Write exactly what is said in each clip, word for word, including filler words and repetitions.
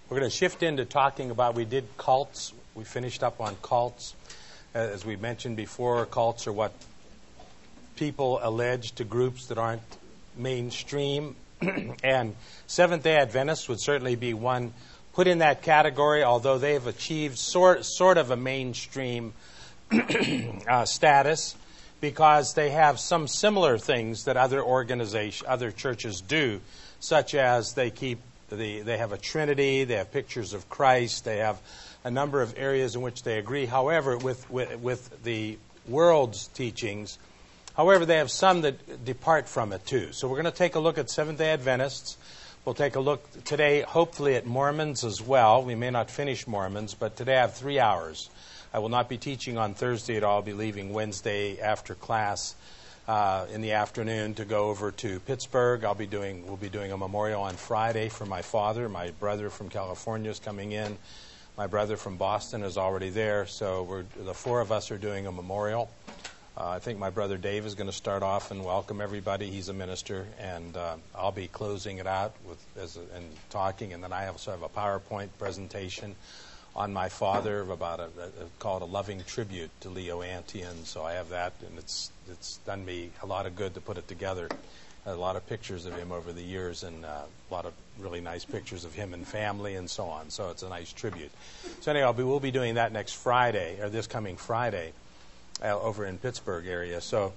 We're going to shift into talking about, we did cults. We finished up on cults. As we mentioned before, cults are what people allege to groups that aren't mainstream. And Seventh-day Adventists would certainly be one put in that category, although they've achieved sort, sort of a mainstream uh, status, because they have some similar things that other organizations, other churches do, such as they keep the, they have a Trinity, they have pictures of Christ, they have a number of areas in which they agree. However, with, with, with the world's teachings, however, they have some that depart from it too. So we're going to take a look at Seventh-day Adventists. We'll take a look today, hopefully, at Mormons as well. We may not finish Mormons, but today I have three hours. I will not be teaching on Thursday at all. I'll be leaving Wednesday after class uh, in the afternoon to go over to Pittsburgh. I'll be doing. We'll be doing a memorial on Friday for my father. My brother from California is coming in. My brother from Boston is already there. So we're the four of us are doing a memorial. Uh, I think my brother Dave is going to start off and welcome everybody. He's a minister, and uh, I'll be closing it out with as a, and talking. And then I also have a PowerPoint presentation on my father about a, a, called a loving tribute to Leo Antian. So I have that, and it's it's done me a lot of good to put it together. A lot of pictures of him over the years, and uh, a lot of really nice pictures of him and family and so on. So it's a nice tribute. So anyway, I'll be, we'll be doing that next Friday, or this coming Friday, uh, over in Pittsburgh area. So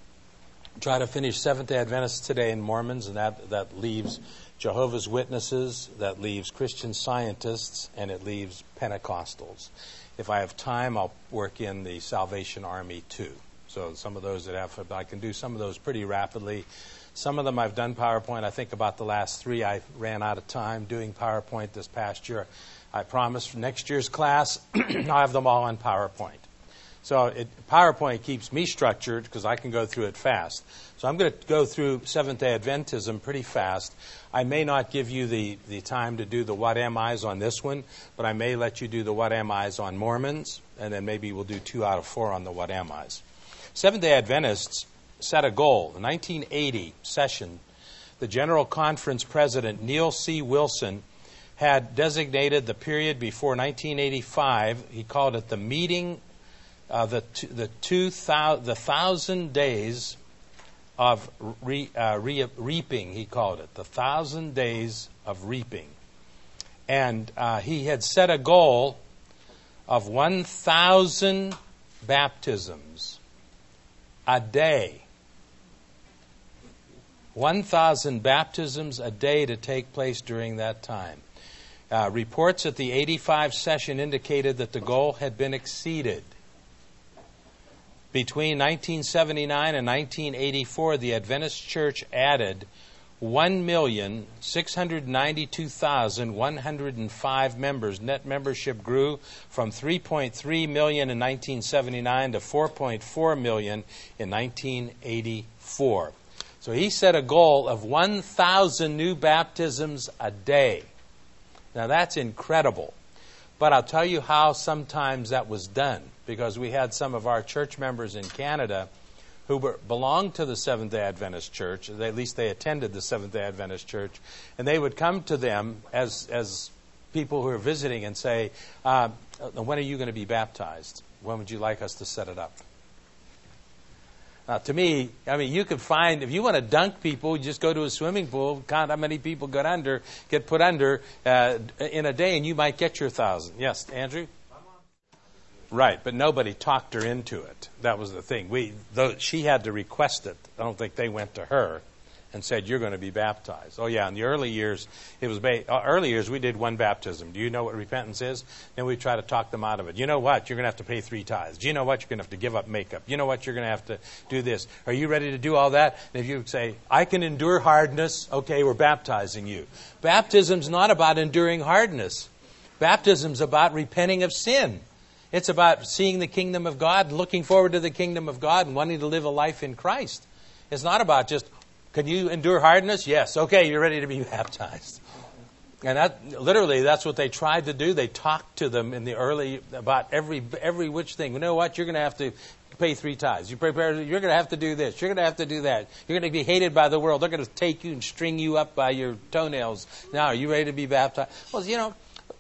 try to finish Seventh-day Adventists today and Mormons, and that, that leaves Jehovah's Witnesses, that leaves Christian Scientists, and it leaves Pentecostals. If I have time, I'll work in the Salvation Army too. So some of those that have, I can do some of those pretty rapidly. Some of them I've done PowerPoint. I think about the last three I ran out of time doing PowerPoint this past year. I promise for next year's class I'll have them all on PowerPoint. So it, PowerPoint keeps me structured because I can go through it fast. So I'm going to go through Seventh-day Adventism pretty fast. I may not give you the, the time to do the what am I's on this one, but I may let you do the what am I's on Mormons, and then maybe we'll do two out of four on the what am I's. Seventh-day Adventists set a goal. The nineteen eighty session, the General Conference President, Neil C. Wilson, had designated the period before nineteen eighty-five. He called it the meeting, uh, the t- the two thousand the thousand days of re, uh, re- reaping. He called it the thousand days of reaping, and uh, he had set a goal of one thousand baptisms a day. one thousand baptisms a day to take place during that time. Uh, reports at the eighty-five session indicated that the goal had been exceeded. Between nineteen seventy-nine and nineteen eighty-four, the Adventist Church added one million six hundred ninety-two thousand one hundred five members. Net membership grew from three point three million in nineteen seventy-nine to four point four million in nineteen eighty-four. So he set a goal of one thousand new baptisms a day. Now that's incredible. But I'll tell you how sometimes that was done, because we had some of our church members in Canada who were, belonged to the Seventh-day Adventist Church. They, at least they attended the Seventh-day Adventist Church. And they would come to them as, as people who are visiting and say, uh, when are you going to be baptized? When would you like us to set it up? Now, to me, I mean, you could find, if you want to dunk people, you just go to a swimming pool, count how many people get under, get put under uh, in a day, and you might get your thousand. Yes, Andrew? Right, but nobody talked her into it. That was the thing. We, though she had to request it. I don't think they went to her and said, "You're going to be baptized." Oh yeah, in the early years, it was ba- uh, early years we did one baptism. Do you know what repentance is? Then we try to talk them out of it. You know what? You're going to have to pay three tithes. Do you know what? You're going to have to give up makeup. You know what? You're going to have to do this. Are you ready to do all that? And if you say, "I can endure hardness," okay, we're baptizing you. Baptism's not about enduring hardness. Baptism's about repenting of sin. It's about seeing the kingdom of God, looking forward to the kingdom of God, and wanting to live a life in Christ. It's not about just, can you endure hardness? Yes. Okay, you're ready to be baptized. And that, literally, that's what they tried to do. They talked to them in the early, about every every which thing. You know what? You're going to have to pay three tithes. You prepare, you're going to have to do this. You're going to have to do that. You're going to be hated by the world. They're going to take you and string you up by your toenails. Now, are you ready to be baptized? Well, you know,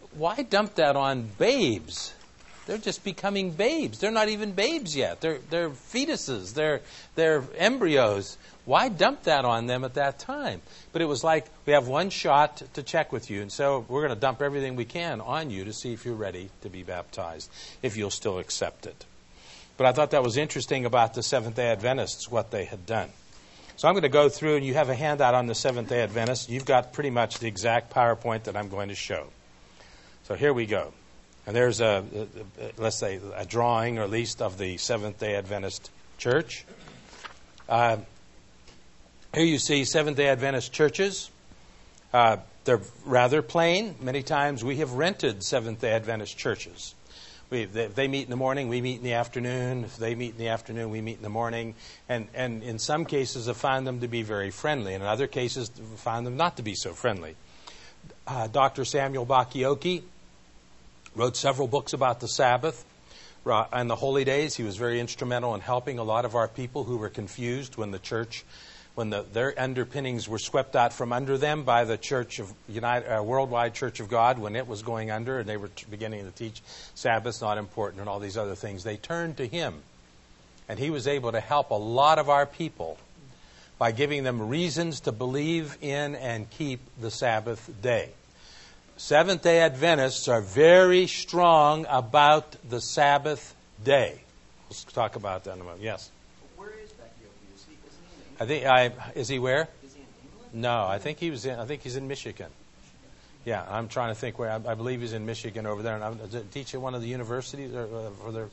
why dump that on babes? They're just becoming babes. They're not even babes yet. They're they're fetuses. They're they're embryos. Why dump that on them at that time? But it was like, we have one shot to check with you, and so we're going to dump everything we can on you to see if you're ready to be baptized, if you'll still accept it. But I thought that was interesting about the Seventh-day Adventists, what they had done. So I'm going to go through, and you have a handout on the Seventh-day Adventists. You've got pretty much the exact PowerPoint that I'm going to show. So here we go. And there's a, a, a let's say, a drawing, or at least, of the Seventh-day Adventist church. Uh, here you see Seventh-day Adventist churches. Uh, they're rather plain. Many times we have rented Seventh-day Adventist churches. We, they, they meet in the morning, we meet in the afternoon. If they meet in the afternoon, we meet in the morning. And, and in some cases, I've found them to be very friendly. And in other cases, I've found them not to be so friendly. Uh, Doctor Samuel Bakioki wrote several books about the Sabbath and the holy days. He was very instrumental in helping a lot of our people who were confused when the church, when the, their underpinnings were swept out from under them by the Church of United, uh, Worldwide Church of God, when it was going under and they were t- beginning to teach Sabbath's not important and all these other things. They turned to him, and he was able to help a lot of our people by giving them reasons to believe in and keep the Sabbath day. Seventh-day Adventists are very strong about the Sabbath day. Let's talk about that in a moment. Yes? Where is Bakioki? Is he, is he I think I is he where? Is he in England? No, I think he was in. I think he's in Michigan. Yeah, I'm trying to think where. I, I believe he's in Michigan over there, and I'm teaching at one of the universities. Or, uh, for their,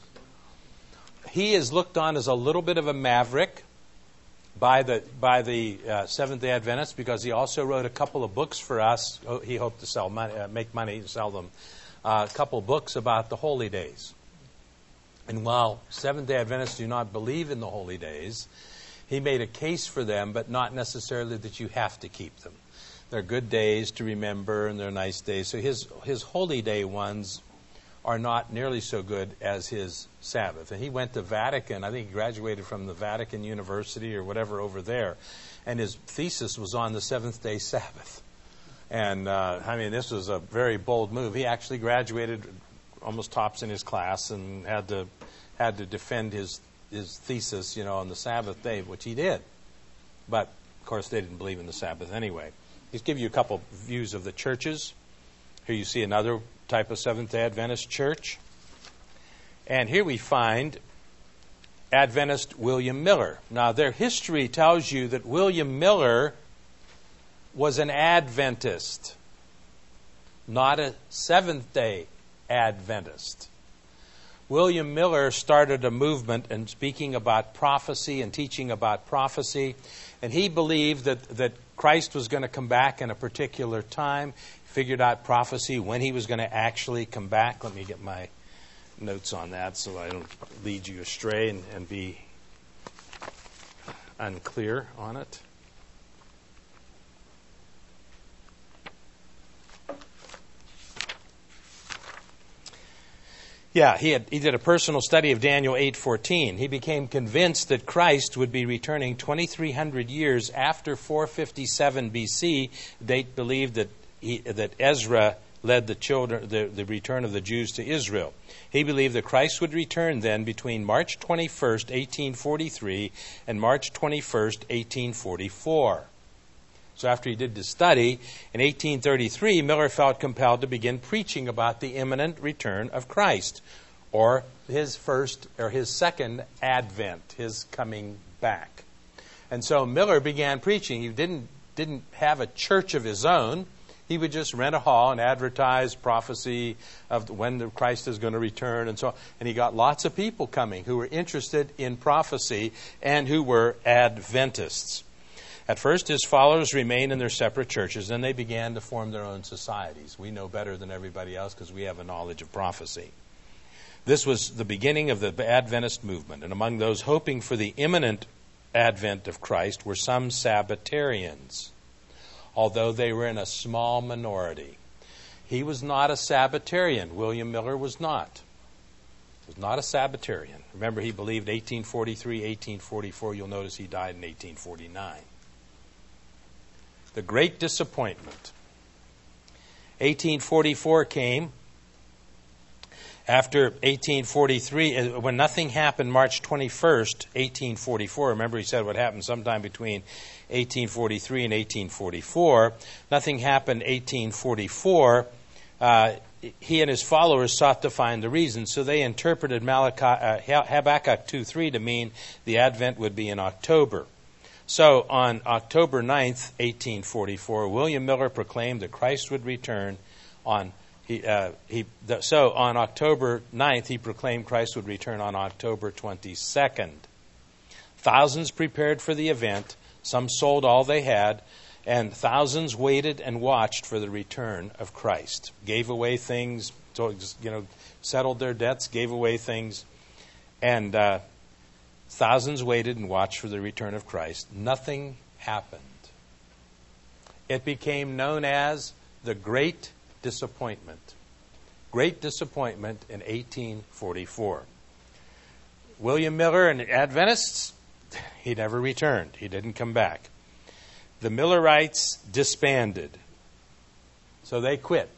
he is looked on as a little bit of a maverick by the by the uh, Seventh-day Adventists, because he also wrote a couple of books for us. He hoped to sell money, uh, make money, and sell them. Uh, a couple of books about the holy days. And while Seventh-day Adventists do not believe in the holy days, he made a case for them, but not necessarily that you have to keep them. They're good days to remember, and they're nice days. So his his holy day ones are not nearly so good as his Sabbath. And he went to Vatican. I think he graduated from the Vatican University or whatever over there. And his thesis was on the seventh-day Sabbath. And, uh, I mean, this was a very bold move. He actually graduated almost tops in his class and had to had to defend his, his thesis, you know, on the Sabbath day, which he did. But, of course, they didn't believe in the Sabbath anyway. He's give you a couple views of the churches. Here you see another type of Seventh-day Adventist church. And here we find Adventist William Miller. Now, their history tells you that William Miller was an Adventist, not a Seventh-day Adventist. William Miller started a movement and speaking about prophecy and teaching about prophecy. And he believed that, that Christ was going to come back in a particular time. Figured out prophecy, when he was going to actually come back. Let me get my notes on that so I don't lead you astray and, and be unclear on it. Yeah, he had, he did a personal study of Daniel eight fourteen. He became convinced that Christ would be returning twenty-three hundred years after four fifty-seven B C. They believed that He, that Ezra led the children, the, the return of the Jews to Israel. He believed that Christ would return then between March twenty-first, eighteen forty-three and March twenty-first, eighteen forty-four. So after he did the study, in eighteen thirty-three, Miller felt compelled to begin preaching about the imminent return of Christ, or his first, or his second advent, his coming back. And so Miller began preaching. He didn't, didn't have a church of his own. He would just rent a hall and advertise prophecy of when the Christ is going to return and so on. And he got lots of people coming who were interested in prophecy and who were Adventists. At first, his followers remained in their separate churches, and they began to form their own societies. We know better than everybody else because we have a knowledge of prophecy. This was the beginning of the Adventist movement, and among those hoping for the imminent advent of Christ were some Sabbatarians, although they were in a small minority. He was not a Sabbatarian. William Miller was not. He was not a Sabbatarian. Remember, he believed eighteen forty-three, eighteen forty-four. You'll notice he died in eighteen forty-nine. The great disappointment. eighteen forty-four came. After eighteen forty-three, when nothing happened March twenty-first, eighteen forty-four, remember he said what happened sometime between eighteen forty-three and eighteen forty-four. Nothing happened eighteen forty-four. Uh, he and his followers sought to find the reason, so they interpreted Malachi, uh, Habakkuk two three to mean the Advent would be in October. So on October ninth, eighteen forty-four, William Miller proclaimed that Christ would return on He, uh, he, the, so on October ninth, he proclaimed Christ would return on October twenty-second. Thousands prepared for the event. Some sold all they had, and thousands waited and watched for the return of Christ. Gave away things, you know, settled their debts, gave away things, and uh, thousands waited and watched for the return of Christ. Nothing happened. It became known as the Great Disappointment. Great disappointment in eighteen forty-four. William Miller and the Adventists, he never returned. He didn't come back. The Millerites disbanded. So they quit.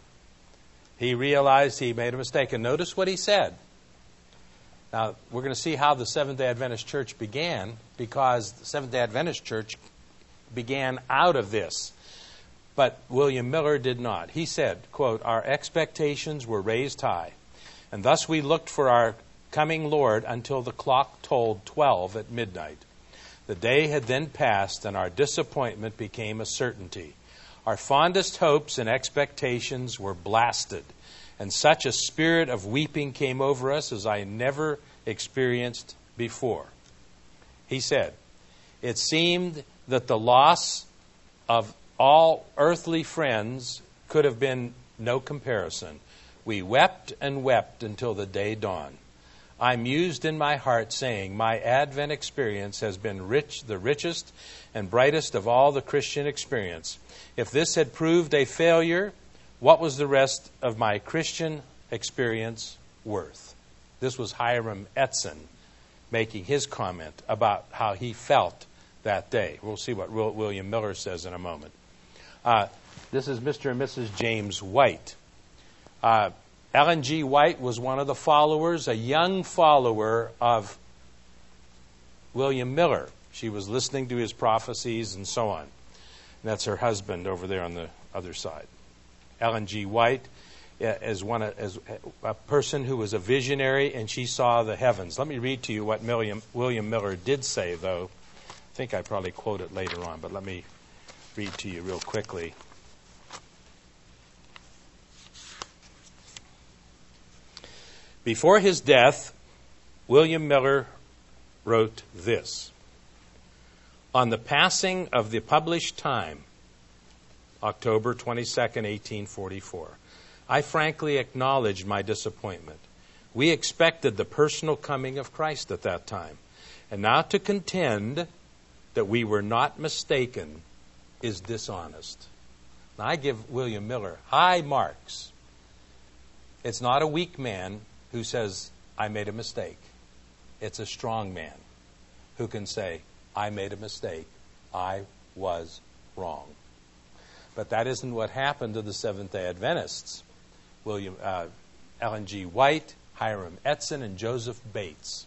He realized he made a mistake. And notice what he said. Now, we're going to see how the Seventh-day Adventist Church began, because the Seventh-day Adventist Church began out of this. But William Miller did not. He said, quote, "Our expectations were raised high, and thus we looked for our coming Lord until the clock tolled twelve at midnight. The day had then passed, and our disappointment became a certainty. Our fondest hopes and expectations were blasted, and such a spirit of weeping came over us as I never experienced before." He said, "It seemed that the loss of all earthly friends could have been no comparison. We wept and wept until the day dawned. I mused in my heart, saying, my Advent experience has been rich, the richest and brightest of all the Christian experience. If this had proved a failure, what was the rest of my Christian experience worth?" This was Hiram Etzen making his comment about how he felt that day. We'll see what William Miller says in a moment. Uh, this is Mister and Missus James White. Uh, Ellen G. White was one of the followers, a young follower of William Miller. She was listening to his prophecies and so on. And that's her husband over there on the other side. Ellen G. White is one as a person who was a visionary, and she saw the heavens. Let me read to you what William, William Miller did say, though. I think I probably quote it later on, but let me read to you real quickly. Before his death, William Miller wrote this: "On the passing of the published time, October twenty-second, eighteen forty-four, I frankly acknowledged my disappointment. We expected the personal coming of Christ at that time, and now to contend that we were not mistaken is dishonest." Now, I give William Miller high marks. It's not a weak man who says, I made a mistake. It's a strong man who can say, I made a mistake. I was wrong. But that isn't what happened to the Seventh-day Adventists. William uh, Ellen G. White, Hiram Etzen, and Joseph Bates.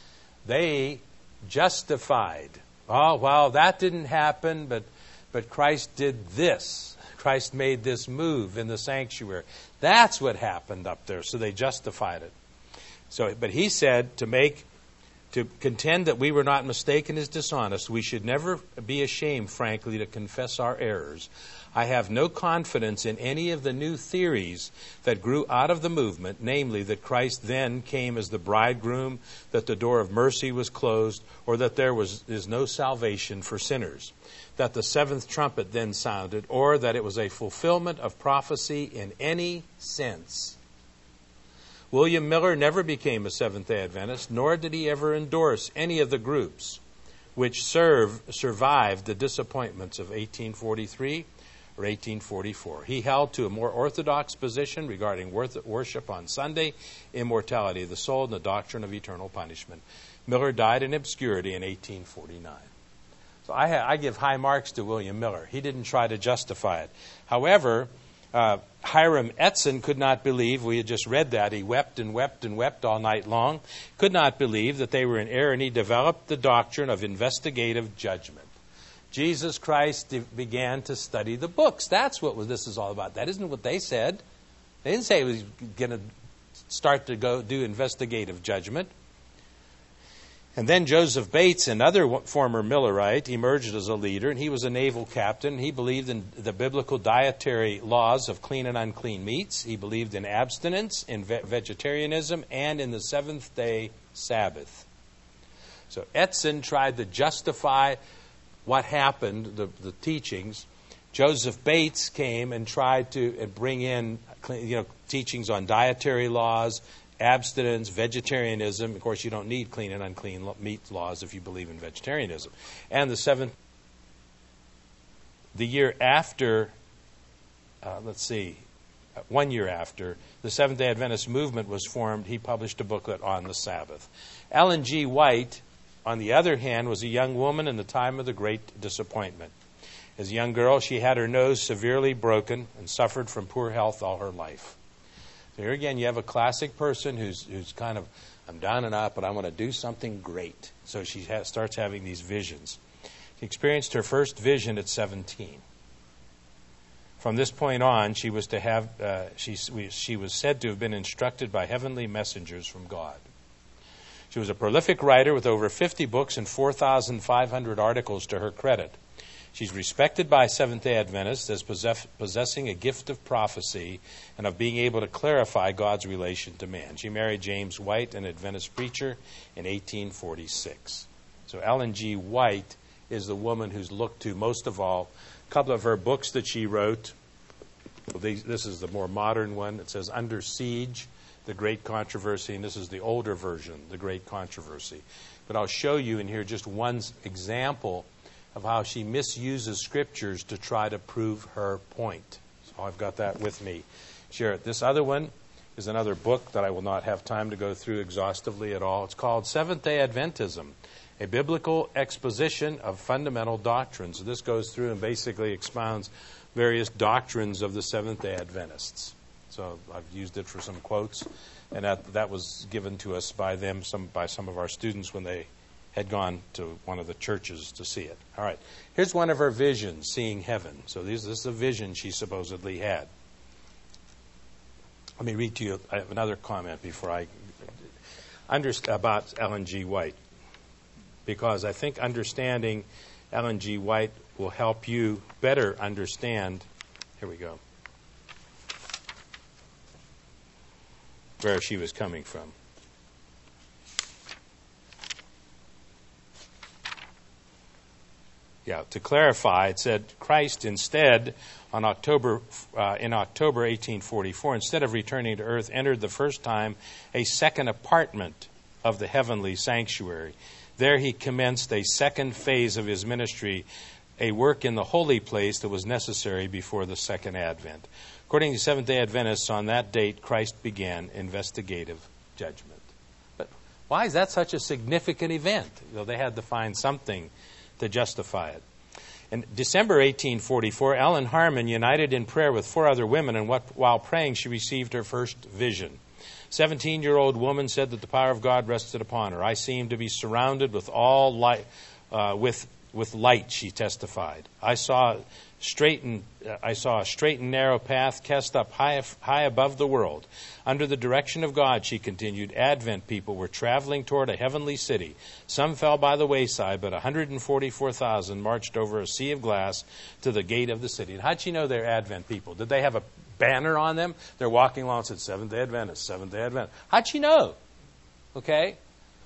They justified, oh, well, that didn't happen, but, but Christ did this. Christ made this move in the sanctuary. That's what happened up there, so they justified it. So, but he said to make, to contend that we were not mistaken is dishonest. We should never be ashamed, frankly, to confess our errors. I have no confidence in any of the new theories that grew out of the movement, namely that Christ then came as the bridegroom, that the door of mercy was closed, or that there was is no salvation for sinners, that the seventh trumpet then sounded, or that it was a fulfillment of prophecy in any sense. William Miller never became a Seventh-day Adventist, nor did he ever endorse any of the groups which serve, survived the disappointments of eighteen forty-three or eighteen forty-four. He held to a more orthodox position regarding worship on Sunday, immortality of the soul, and the doctrine of eternal punishment. Miller died in obscurity in eighteen forty-nine. So I, ha- I give high marks to William Miller. He didn't try to justify it. However, Uh, Hiram Etzen could not believe, we had just read that, he wept and wept and wept all night long, could not believe that they were in error, and he developed the doctrine of investigative judgment. Jesus Christ de- began to study the books. That's what this is all about. That isn't what they said. They didn't say he was going to start to go do investigative judgment. And then Joseph Bates, another former Millerite, emerged as a leader, and he was a naval captain. He believed in the biblical dietary laws of clean and unclean meats. He believed in abstinence, in ve- vegetarianism, and in the seventh-day Sabbath. So Etzen tried to justify what happened, the, the teachings. Joseph Bates came and tried to bring in, you know, teachings on dietary laws, abstinence, vegetarianism. Of course, you don't need clean and unclean meat laws if you believe in vegetarianism. And the seventh, the year after, uh, let's see, one year after, the Seventh-day Adventist movement was formed, he published a booklet on the Sabbath. Ellen G. White, on the other hand, was a young woman in the time of the Great Disappointment. As a young girl, she had her nose severely broken and suffered from poor health all her life. So here again, you have a classic person who's who's kind of, I'm down and out, but I want to do something great. So she ha- starts having these visions. She experienced her first vision at seventeen. From this point on, she was to have uh, she she was said to have been instructed by heavenly messengers from God. She was a prolific writer with over fifty books and four thousand five hundred articles to her credit. She's respected by Seventh-day Adventists as possess- possessing a gift of prophecy and of being able to clarify God's relation to man. She married James White, an Adventist preacher, in eighteen forty-six. So Ellen G. White is the woman who's looked to most of all. A couple of her books that she wrote, well, these, this is the more modern one. It says Under Siege, The Great Controversy, and this is the older version, The Great Controversy. But I'll show you in here just one example of how she misuses scriptures to try to prove her point. So I've got that with me. Share it. This other one is another book that I will not have time to go through exhaustively at all. It's called Seventh-day Adventism, a biblical exposition of fundamental doctrines. So this goes through and basically expounds various doctrines of the Seventh-day Adventists. So I've used it for some quotes, and that that was given to us by them, some by some of our students when they had gone to one of the churches to see it. All right. Here's one of her visions, seeing heaven. So this, this is a vision she supposedly had. Let me read to you. I have another comment before I understand about Ellen G. White, because I think understanding Ellen G. White will help you better understand. Here we go. Where she was coming from. Yeah, to clarify, it said Christ instead, on October uh, in October eighteen forty-four, instead of returning to earth, entered the first time a second apartment of the heavenly sanctuary. There he commenced a second phase of his ministry, a work in the holy place that was necessary before the second advent. According to Seventh-day Adventists, on that date, Christ began investigative judgment. But why is that such a significant event? Well, they had to find something to justify it. In December eighteen forty-four, Ellen Harmon united in prayer with four other women, and what, while praying, she received her first vision. Seventeen-year-old woman said that the power of God rested upon her. I seemed to be surrounded with all light, uh, with with light, she testified. I saw straight and uh, I saw a straight and narrow path cast up high high above the world. Under the direction of God, she continued, Advent people were traveling toward a heavenly city. Some fell by the wayside, but one hundred forty-four thousand marched over a sea of glass to the gate of the city. And how'd she know they're Advent people? Did they have a banner on them? They're walking along and said, Seventh-day Adventist, Seventh-day Adventist. How'd she know? Okay?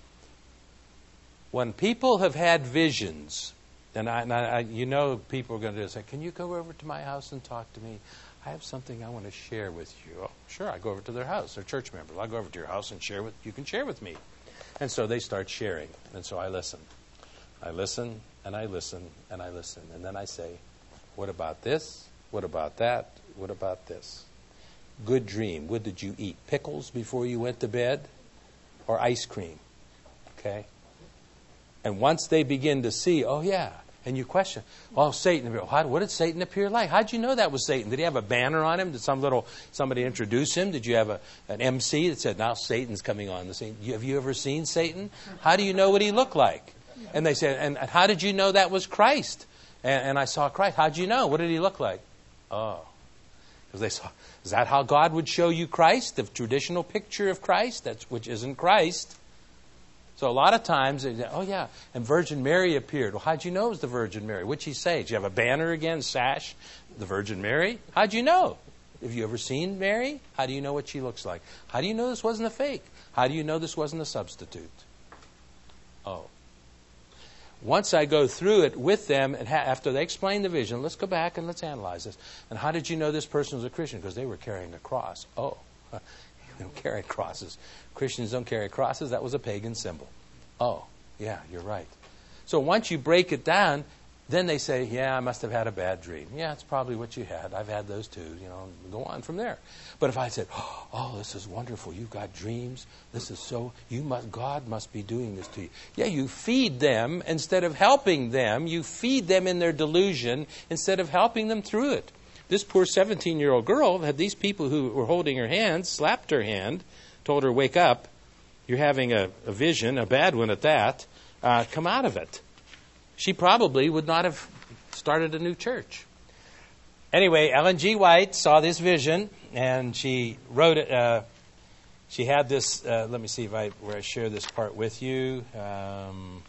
When people have had visions, and, I, and I, you know people are going to say, can you go over to my house and talk to me? I have something I want to share with you. Oh, sure, I go over to their house. They're church members. I'll go over to your house and share with you. Can share with me. And so they start sharing. And so I listen. I listen, and I listen, and I listen. And then I say, what about this? What about that? What about this? Good dream. What did you eat? Pickles before you went to bed? Or ice cream? Okay? And once they begin to see, oh, yeah. And you question, well, Satan, how, what did Satan appear like? How did you know that was Satan? Did he have a banner on him? Did some little somebody introduce him? Did you have a, an M C that said, now Satan's coming on the scene? Have you ever seen Satan? How do you know what he looked like? And they said, and how did you know that was Christ? And, and I saw Christ. How did you know? What did he look like? Oh, because they saw, is that how God would show you Christ? The traditional picture of Christ, that's, which isn't Christ. So a lot of times, they say, oh yeah, and Virgin Mary appeared. Well, how'd you know it was the Virgin Mary? What'd she say? Did you have a banner again, sash, the Virgin Mary? How'd you know? Have you ever seen Mary? How do you know what she looks like? How do you know this wasn't a fake? How do you know this wasn't a substitute? Oh. Once I go through it with them, and ha- after they explain the vision, let's go back and let's analyze this. And how did you know this person was a Christian? Because they were carrying a cross. Oh, they don't carry crosses. Christians don't carry crosses. That was a pagan symbol. Oh, yeah, you're right. So once you break it down, then they say, yeah, I must have had a bad dream. Yeah, it's probably what you had. I've had those too. You know, go on from there. But if I said, oh, this is wonderful. You've got dreams. This is so, you must, God must be doing this to you. Yeah, you feed them instead of helping them. You feed them in their delusion instead of helping them through it. This poor seventeen-year-old girl had these people who were holding her hand, slapped her hand, told her, wake up. You're having a, a vision, a bad one at that. Uh, come out of it. She probably would not have started a new church. Anyway, Ellen G. White saw this vision, and she wrote it. Uh, she had this. Uh, let me see if I where I share this part with you. Um,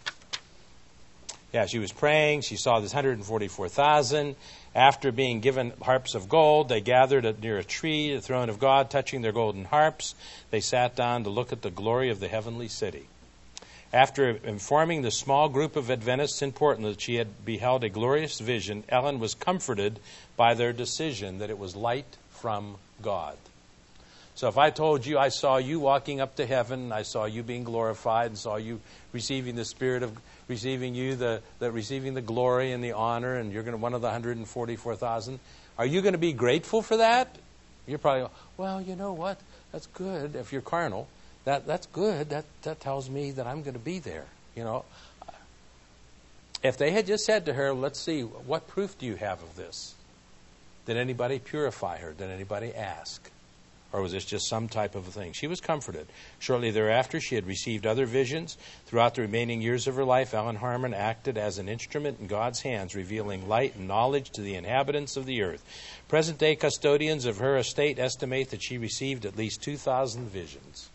yeah, she was praying. She saw this one hundred forty-four thousand. After being given harps of gold, they gathered near a tree, the throne of God, touching their golden harps. They sat down to look at the glory of the heavenly city. After informing the small group of Adventists in Portland that she had beheld a glorious vision, Ellen was comforted by their decision that it was light from God. So if I told you I saw you walking up to heaven, I saw you being glorified, and saw you receiving the Spirit of receiving you the, the receiving the glory and the honor, and you're going to one of the one hundred forty-four thousand, are you going to be grateful for that? You're probably, well, you know what? That's good if you're carnal. That that's good. That that tells me that I'm going to be there. You know, if they had just said to her, "Let's see, what proof do you have of this?" Did anybody purify her? Did anybody ask? Or was this just some type of a thing? She was comforted. Shortly thereafter, she had received other visions. Throughout the remaining years of her life, Ellen Harmon acted as an instrument in God's hands, revealing light and knowledge to the inhabitants of the earth. Present-day custodians of her estate estimate that she received at least two thousand visions.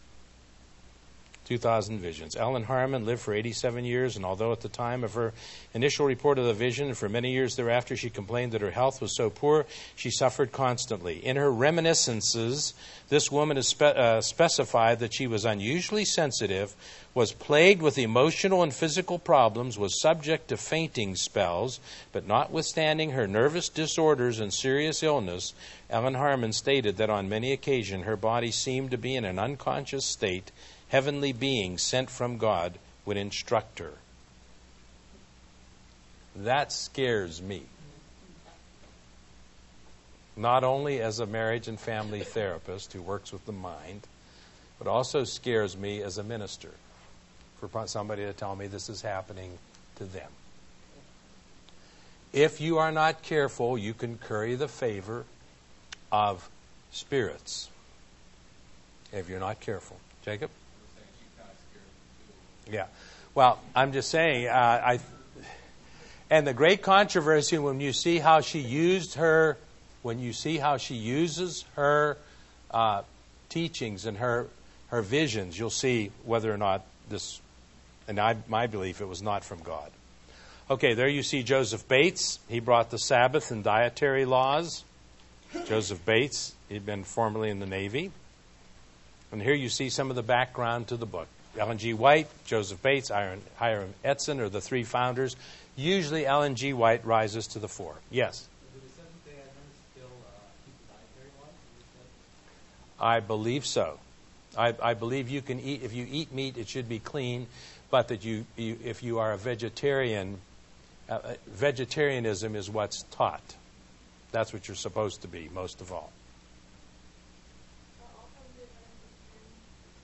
two thousand visions. Ellen Harmon lived for eighty-seven years, and although at the time of her initial report of the vision, and for many years thereafter, she complained that her health was so poor, she suffered constantly. In her reminiscences, this woman has spe- uh, specified that she was unusually sensitive, was plagued with emotional and physical problems, was subject to fainting spells, but notwithstanding her nervous disorders and serious illness, Ellen Harmon stated that on many occasions her body seemed to be in an unconscious state. Heavenly beings sent from God would instruct her. That scares me. Not only as a marriage and family therapist who works with the mind, but also scares me as a minister for somebody to tell me this is happening to them. If you are not careful, you can curry the favor of spirits. If you're not careful. Jacob? Yeah. Well, I'm just saying, uh, I, and the great controversy when you see how she used her, when you see how she uses her uh, teachings and her her visions, you'll see whether or not this, and I, my belief, it was not from God. Okay, there you see Joseph Bates. He brought the Sabbath and dietary laws. Joseph Bates, he'd been formerly in the Navy. And here you see some of the background to the book. Ellen G. White, Joseph Bates, Hiram Edson are the three founders. Usually Ellen G. White rises to the fore. Yes? Do the Seventh-day Adventists still uh, keep the dietary laws? I believe so. I, I believe you can eat, if you eat meat, it should be clean, but that you, you if you are a vegetarian, uh, vegetarianism is what's taught. That's what you're supposed to be, most of all.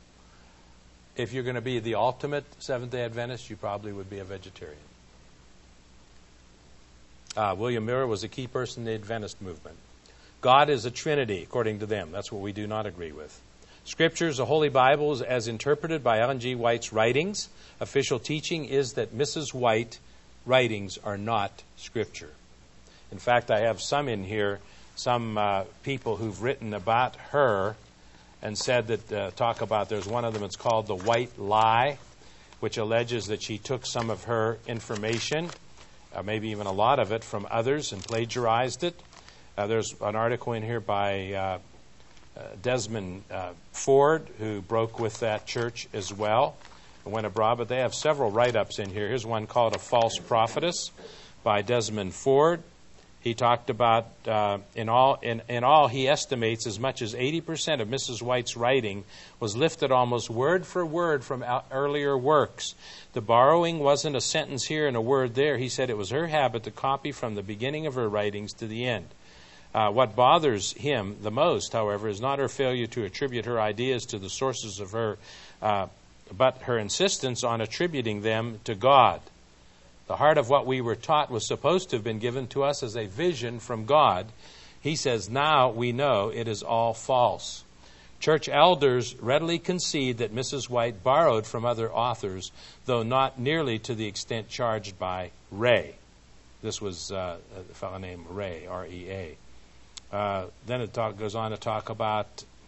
If you're going to be the ultimate Seventh-day Adventist, you probably would be a vegetarian. Uh, William Miller was a key person in the Adventist movement. God is a Trinity, according to them. That's what we do not agree with. Scriptures, the Holy Bible, as interpreted by Ellen G. White's writings. Official teaching is that Missus White writings are not Scripture. In fact, I have some in here, some uh, people who've written about her and said that, uh, talk about, there's one of them, it's called The White Lie, which alleges that she took some of her information, uh, maybe even a lot of it, from others and plagiarized it. Uh, there's an article in here by uh, uh, Desmond uh, Ford, who broke with that church as well and went abroad. But they have several write-ups in here. Here's one called A False Prophetess by Desmond Ford. He talked about, uh, in all, in, in all, he estimates as much as eighty percent of Missus White's writing was lifted almost word for word from earlier works. The borrowing wasn't a sentence here and a word there. He said it was her habit to copy from the beginning of her writings to the end. Uh, what bothers him the most, however, is not her failure to attribute her ideas to the sources of her, uh, but her insistence on attributing them to God. The heart of what we were taught was supposed to have been given to us as a vision from God. He says, now we know it is all false. Church elders readily concede that Missus White borrowed from other authors, though not nearly to the extent charged by Ray. This was uh, a fellow named Ray, R E A. Uh, then it talk, goes on to talk about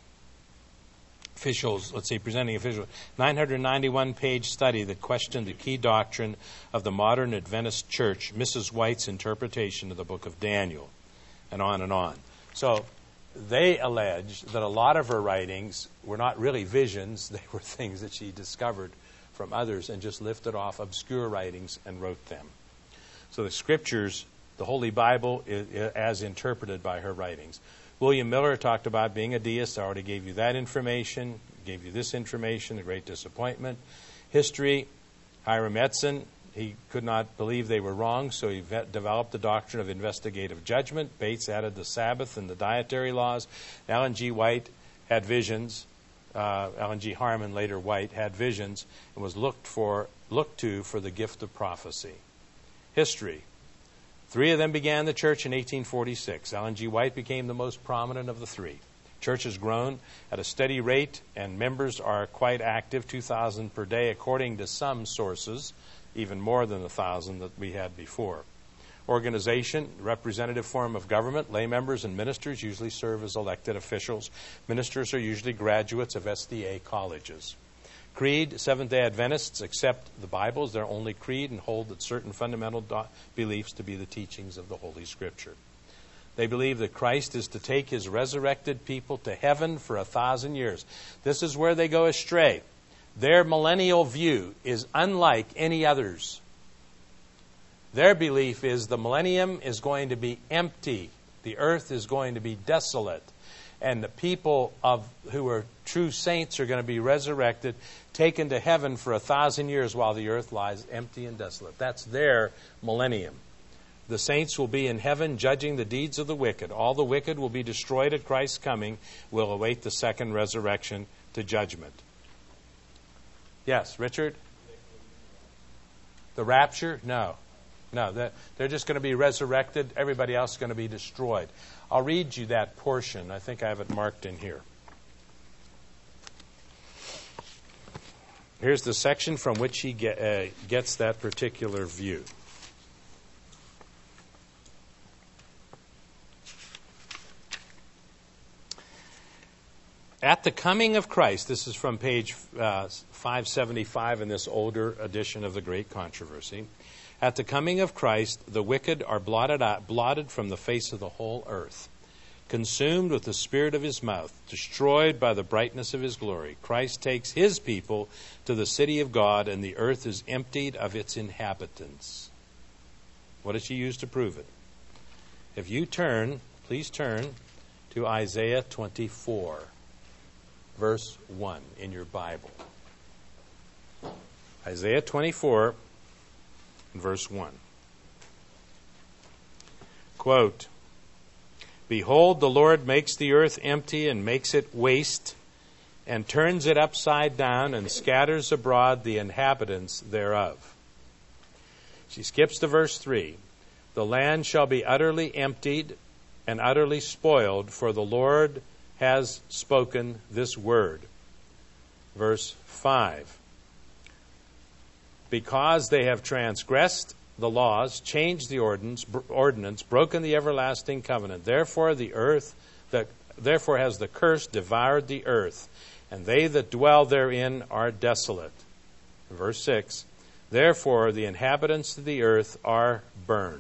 officials, let's see, presenting officials, nine hundred ninety-one page study that questioned the key doctrine of the modern Adventist church, Missus White's interpretation of the book of Daniel, and on and on. So they allege that a lot of her writings were not really visions, they were things that she discovered from others and just lifted off obscure writings and wrote them. So the Scriptures, the Holy Bible, is, is, as interpreted by her writings. William Miller talked about being a deist. I already gave you that information, gave you this information, the Great Disappointment. History, Hiram Edson, he could not believe they were wrong, so he vet, developed the doctrine of investigative judgment. Bates added the Sabbath and the dietary laws. Ellen G. White had visions. Uh, Ellen G. Harmon, later White, had visions and was looked for, looked to for the gift of prophecy. History. Three of them began the church in eighteen forty-six. Ellen G. White became the most prominent of the three. Church has grown at a steady rate, and members are quite active, two thousand per day, according to some sources, even more than the one thousand that we had before. Organization, representative form of government. Lay members and ministers usually serve as elected officials. Ministers are usually graduates of S D A colleges. Creed, Seventh-day Adventists accept the Bible as their only creed and hold that certain fundamental do- beliefs to be the teachings of the Holy Scripture. They believe that Christ is to take his resurrected people to heaven for a thousand years. This is where they go astray. Their millennial view is unlike any others. Their belief is the millennium is going to be empty. The earth is going to be desolate. And the people of who are true saints are going to be resurrected, taken to heaven for a thousand years while the earth lies empty and desolate. That's their millennium. The saints will be in heaven judging the deeds of the wicked. All the wicked will be destroyed at Christ's coming. We'll await the second resurrection to judgment. Yes, Richard? The rapture? No. No, they're just going to be resurrected. Everybody else is going to be destroyed. I'll read you that portion. I think I have it marked in here. Here's the section from which he get, uh, gets that particular view. At the coming of Christ, this is from page uh, five seventy-five in this older edition of the Great Controversy. At the coming of Christ, the wicked are blotted out, blotted from the face of the whole earth, consumed with the spirit of his mouth, destroyed by the brightness of his glory. Christ takes his people to the city of God, and the earth is emptied of its inhabitants. What does she use to prove it? If you turn, please turn to Isaiah twenty-four, verse one in your Bible. Isaiah twenty-four, verse one. Quote, "Behold, the Lord makes the earth empty and makes it waste, and turns it upside down and scatters abroad the inhabitants thereof." She skips to verse three. The land shall be utterly emptied and utterly spoiled, for the Lord has spoken this word. Verse five. Because they have transgressed the laws, changed the ordinance, ordinance, broken the everlasting covenant. Therefore the earth, the, therefore has the curse devoured the earth, and they that dwell therein are desolate. Verse six. Therefore the inhabitants of the earth are burned.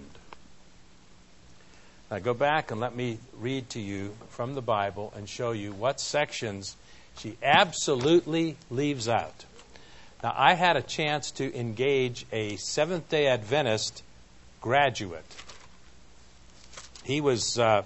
Now go back and let me read to you from the Bible and show you what sections she absolutely leaves out. Now, I had a chance to engage a Seventh-day Adventist graduate. He was uh,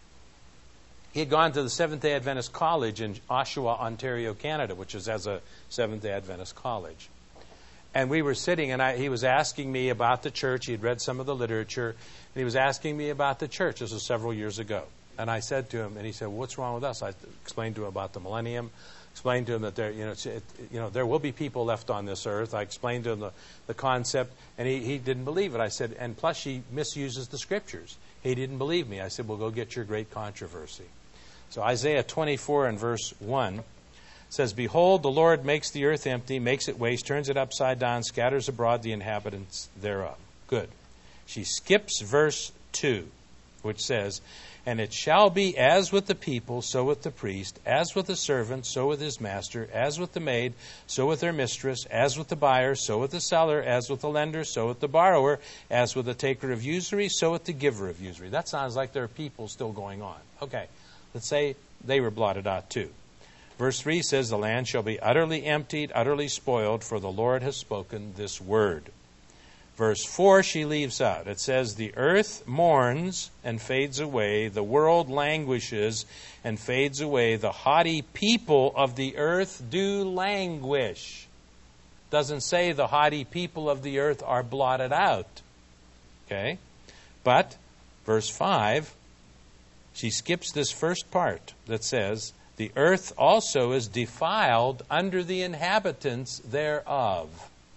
he had gone to the Seventh-day Adventist College in Oshawa, Ontario, Canada, which is as a Seventh-day Adventist college. And we were sitting, and I, he was asking me about the church. He had read some of the literature, and he was asking me about the church. This was several years ago. And I said to him, and he said, well, "What's wrong with us?" I explained to him about the millennium. Explained to him that there, you know, it, you know, there will be people left on this earth. I explained to him the, the concept, and he, he didn't believe it. I said, and plus she misuses the scriptures. He didn't believe me. I said, well, go get your great controversy. So Isaiah twenty-four and verse one says, "Behold, the Lord makes the earth empty, makes it waste, turns it upside down, scatters abroad the inhabitants thereof." Good. She skips verse two, which says, "And it shall be as with the people, so with the priest, as with the servant, so with his master, as with the maid, so with her mistress, as with the buyer, so with the seller, as with the lender, so with the borrower, as with the taker of usury, so with the giver of usury." That sounds like there are people still going on. Okay, let's say they were blotted out too. Verse three says, "The land shall be utterly emptied, utterly spoiled, for the Lord has spoken this word." Verse four she leaves out. It says, "The earth mourns and fades away, the world languishes and fades away, the haughty people of the earth do languish." Doesn't say the haughty people of the earth are blotted out. Okay? But, verse five, she skips this first part that says, "The earth also is defiled under the inhabitants thereof."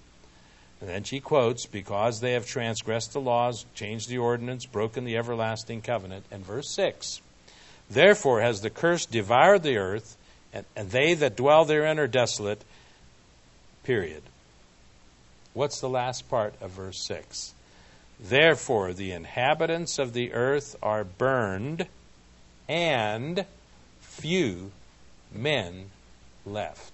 And then she quotes, "Because they have transgressed the laws, changed the ordinance, broken the everlasting covenant." And verse six, "Therefore has the curse devoured the earth, and, and they that dwell therein are desolate." Period. What's the last part of verse six? "Therefore the inhabitants of the earth are burned, and few men left."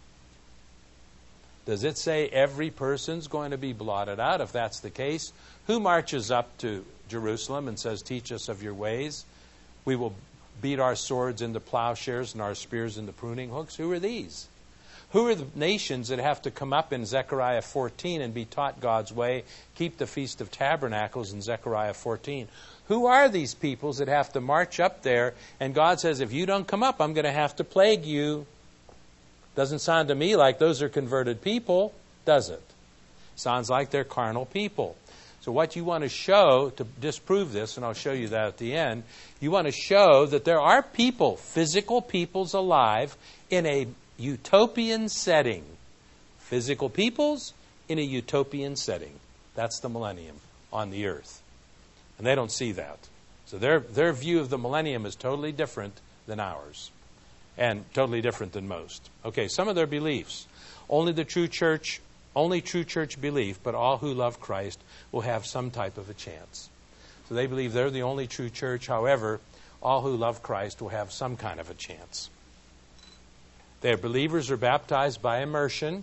Does it say every person's going to be blotted out? If that's the case, who marches up to Jerusalem and says, "Teach us of your ways"? We will beat our swords into plowshares and our spears into pruning hooks. Who are these? Who are the nations that have to come up in Zechariah fourteen and be taught God's way, keep the Feast of Tabernacles in Zechariah fourteen? Who are these peoples that have to march up there, and God says, if you don't come up, I'm going to have to plague you? Doesn't sound to me like those are converted people, does it? Sounds like they're carnal people. So what you want to show to disprove this, and I'll show you that at the end, you want to show that there are people, physical peoples alive in a utopian setting. Physical peoples in a utopian setting. That's the millennium on the earth. And they don't see that. So their their view of the millennium is totally different than ours. And totally different than most. Okay, some of their beliefs. Only the true church, only true church belief, but all who love Christ will have some type of a chance. So they believe they're the only true church. However, all who love Christ will have some kind of a chance. Their believers are baptized by immersion.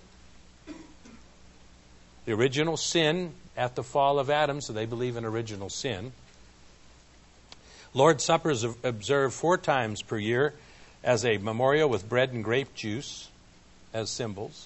The original sin at the fall of Adam, so they believe in original sin. Lord's Supper is observed four times per year as a memorial with bread and grape juice as symbols.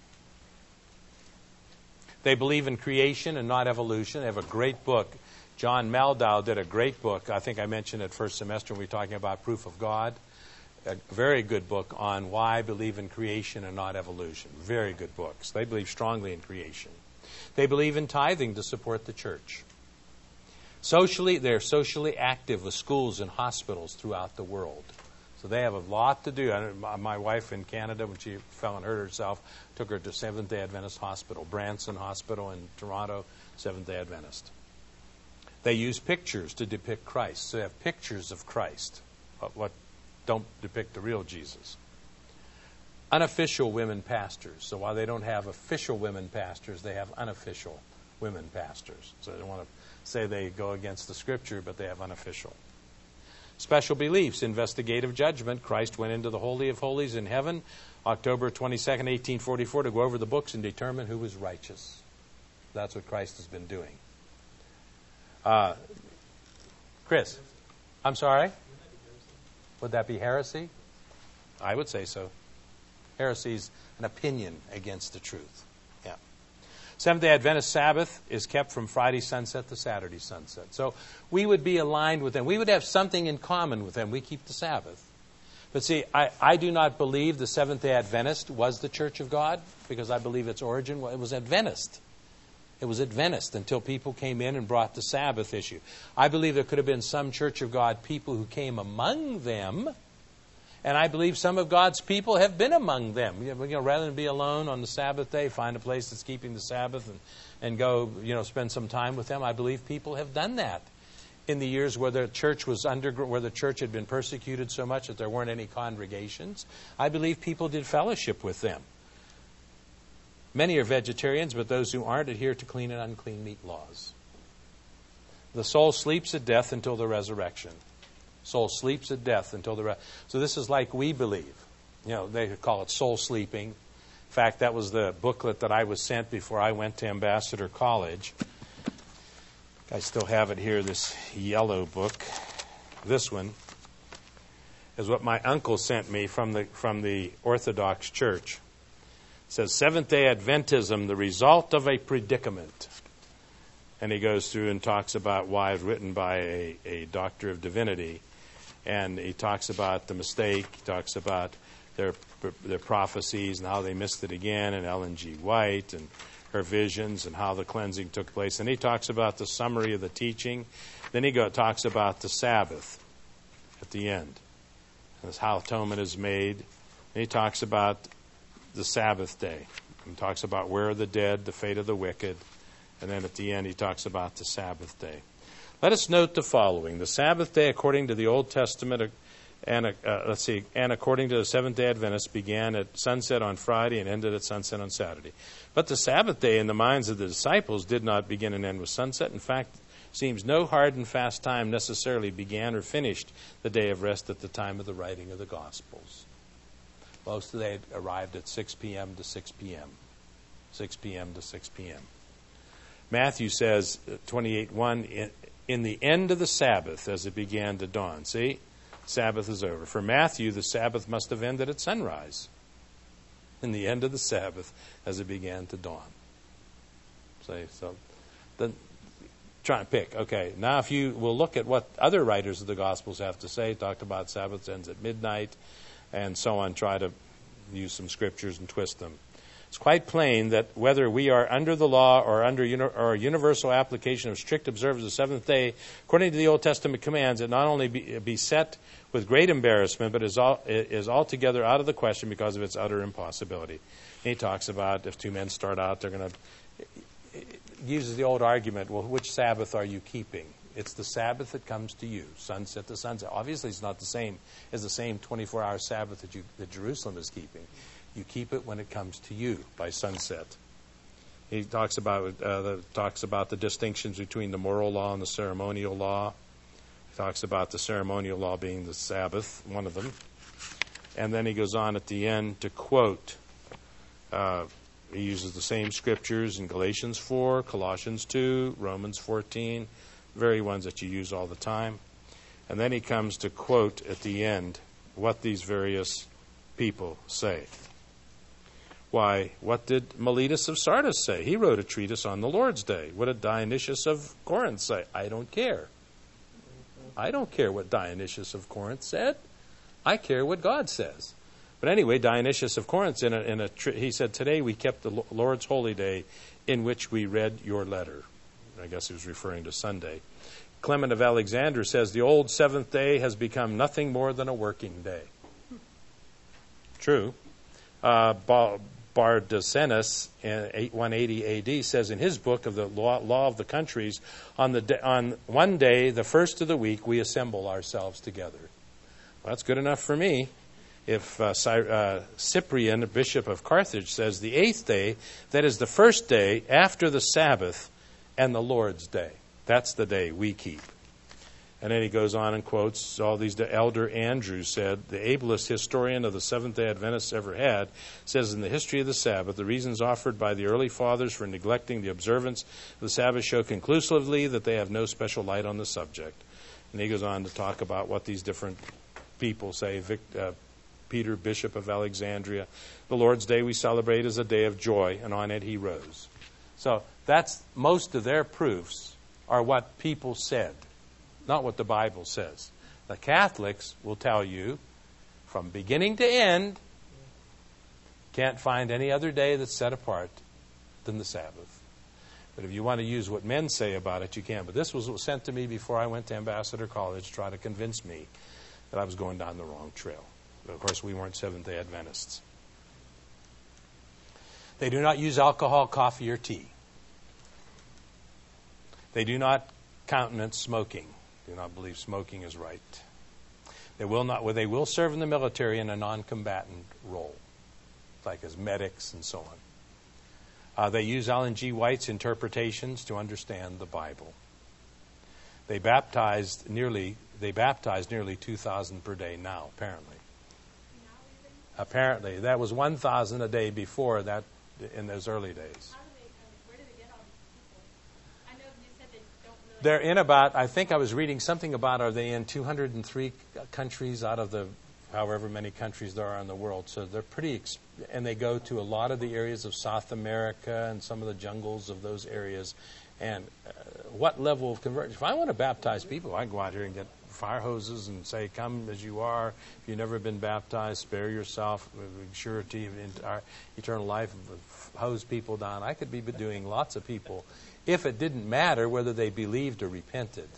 They believe in creation and not evolution. They have a great book. John Meldau did a great book. I think I mentioned it first semester when we were talking about Proof of God. A very good book on why I believe in creation and not evolution. Very good books. They believe strongly in creation. They believe in tithing to support the church. Socially, they're socially active with schools and hospitals throughout the world. So they have a lot to do. My wife in Canada, when she fell and hurt herself, took her to Seventh-day Adventist Hospital, Branson Hospital in Toronto, Seventh-day Adventist. They use pictures to depict Christ. So they have pictures of Christ, but what don't depict the real Jesus. Unofficial women pastors. So while they don't have official women pastors, they have unofficial women pastors. So they don't want to say they go against the Scripture, but they have unofficial. Special beliefs, investigative judgment. Christ went into the Holy of Holies in heaven, October twenty-second, eighteen forty-four, to go over the books and determine who was righteous. That's what Christ has been doing. Uh, Chris, I'm sorry? Would that be heresy? I would say so. Heresy is an opinion against the truth. Yeah. Seventh-day Adventist Sabbath is kept from Friday sunset to Saturday sunset. So we would be aligned with them. We would have something in common with them. We keep the Sabbath. But see, I, I do not believe the Seventh-day Adventist was the Church of God, because I believe its origin, it was Adventist. It was Adventist until people came in and brought the Sabbath issue. I believe there could have been some Church of God people who came among them, and I believe some of God's people have been among them. You know, rather than be alone on the Sabbath day, find a place that's keeping the Sabbath and, and go, you know, spend some time with them. I believe people have done that in the years where the church was under, where the church had been persecuted so much that there weren't any congregations. I believe people did fellowship with them. Many are vegetarians, but those who aren't adhere to clean and unclean meat laws. The soul sleeps at death until the resurrection. Soul sleeps at death until the resurrection. So this is like we believe. You know, they call it soul sleeping. In fact, that was the booklet that I was sent before I went to Ambassador College. I still have it here, this yellow book. This one is what my uncle sent me from the from the Orthodox Church. It says, Seventh-day Adventism, the result of a predicament. And he goes through and talks about why it's written by a, a doctor of divinity. And he talks about the mistake. He talks about their their prophecies and how they missed it again, and Ellen G. White and her visions and how the cleansing took place. And he talks about the summary of the teaching. Then he go, talks about the Sabbath at the end. And that's how atonement is made. And he talks about the Sabbath day. He talks about where are the dead, the fate of the wicked. And then at the end he talks about the Sabbath day. Let us note the following. The Sabbath day, according to the Old Testament, and uh, let's see, and according to the Seventh-day Adventists, began at sunset on Friday and ended at sunset on Saturday. But the Sabbath day in the minds of the disciples did not begin and end with sunset. In fact, it seems no hard and fast time necessarily began or finished the day of rest at the time of the writing of the Gospels. Most of them arrived at six p.m. to six p.m. six p.m. to six p.m. Matthew says, twenty-eight one, in, in the end of the Sabbath as it began to dawn. See? Sabbath is over. For Matthew, the Sabbath must have ended at sunrise. In the end of the Sabbath as it began to dawn. See? So, then try and pick. Okay, now if you will look at what other writers of the Gospels have to say, talked about Sabbath ends at midnight, and so on, try to use some scriptures and twist them. It's quite plain that whether we are under the law or under uni- or universal application of strict observance of the seventh day, according to the Old Testament commands, it not only be, be set with great embarrassment, but is, all, is altogether out of the question because of its utter impossibility. And he talks about if two men start out, they're going to... uses the old argument, well, which Sabbath are you keeping? It's the Sabbath that comes to you, sunset to sunset. Obviously, it's not the same as the same twenty-four hour Sabbath that, you, that Jerusalem is keeping. You keep it when it comes to you by sunset. He talks about uh, the, talks about the distinctions between the moral law and the ceremonial law. He talks about the ceremonial law being the Sabbath, one of them. And then he goes on at the end to quote. Uh, he uses the same scriptures in Galatians four, Colossians two, Romans fourteen, very ones that you use all the time. And then he comes to quote at the end what these various people say. Why, what did Miletus of Sardis say? He wrote a treatise on the Lord's Day. What did Dionysius of Corinth say? I don't care. I don't care what Dionysius of Corinth said. I care what God says. But anyway, Dionysius of Corinth, in a, in a tri- he said, today we kept the Lord's holy day in which we read your letter. I guess he was referring to Sunday. Clement of Alexandria says the old seventh day has become nothing more than a working day. True. Uh, ba- Bardesanes, in one eighty A D, says in his book of the law, law of the countries, on the da- on one day, the first of the week, we assemble ourselves together. Well, that's good enough for me. If uh, uh, Cyprian, Bishop of Carthage, says the eighth day, that is the first day after the Sabbath and the Lord's day. That's the day we keep. And then he goes on and quotes all these. Elder Andrews said, the ablest historian of the Seventh-day Adventists ever had, says in the history of the Sabbath, the reasons offered by the early fathers for neglecting the observance of the Sabbath show conclusively that they have no special light on the subject. And he goes on to talk about what these different people say. Vic, uh, Peter, Bishop of Alexandria, the Lord's Day we celebrate as a day of joy, and on it he rose. So that's most of their proofs are what people said, not what the Bible says. The Catholics will tell you from beginning to end, can't find any other day that's set apart than the Sabbath. But if you want to use what men say about it, you can. But this was sent to me before I went to Ambassador College to try to convince me that I was going down the wrong trail. But of course, we weren't Seventh-day Adventists. They do not use alcohol, coffee, or tea. They do not countenance smoking. Do not believe smoking is right. They will not. Well, they will serve in the military in a non-combatant role, like as medics and so on. Uh, they use Ellen G. White's interpretations to understand the Bible. They baptized nearly. They baptized nearly two thousand per day now, apparently. Apparently, that was one thousand a day before that in those early days. How do they, um, where do they get all these people? I know you said they don't really... They're in about, I think I was reading something about, are they in two hundred three countries out of the however many countries there are in the world. So they're pretty, and they go to a lot of the areas of South America and some of the jungles of those areas. And uh, what level of conversion? If I want to baptize people, I can go out here and get fire hoses and say, come as you are. If you've never been baptized, spare yourself with surety of eternal life, hose people down. I could be doing lots of people if it didn't matter whether they believed or repented.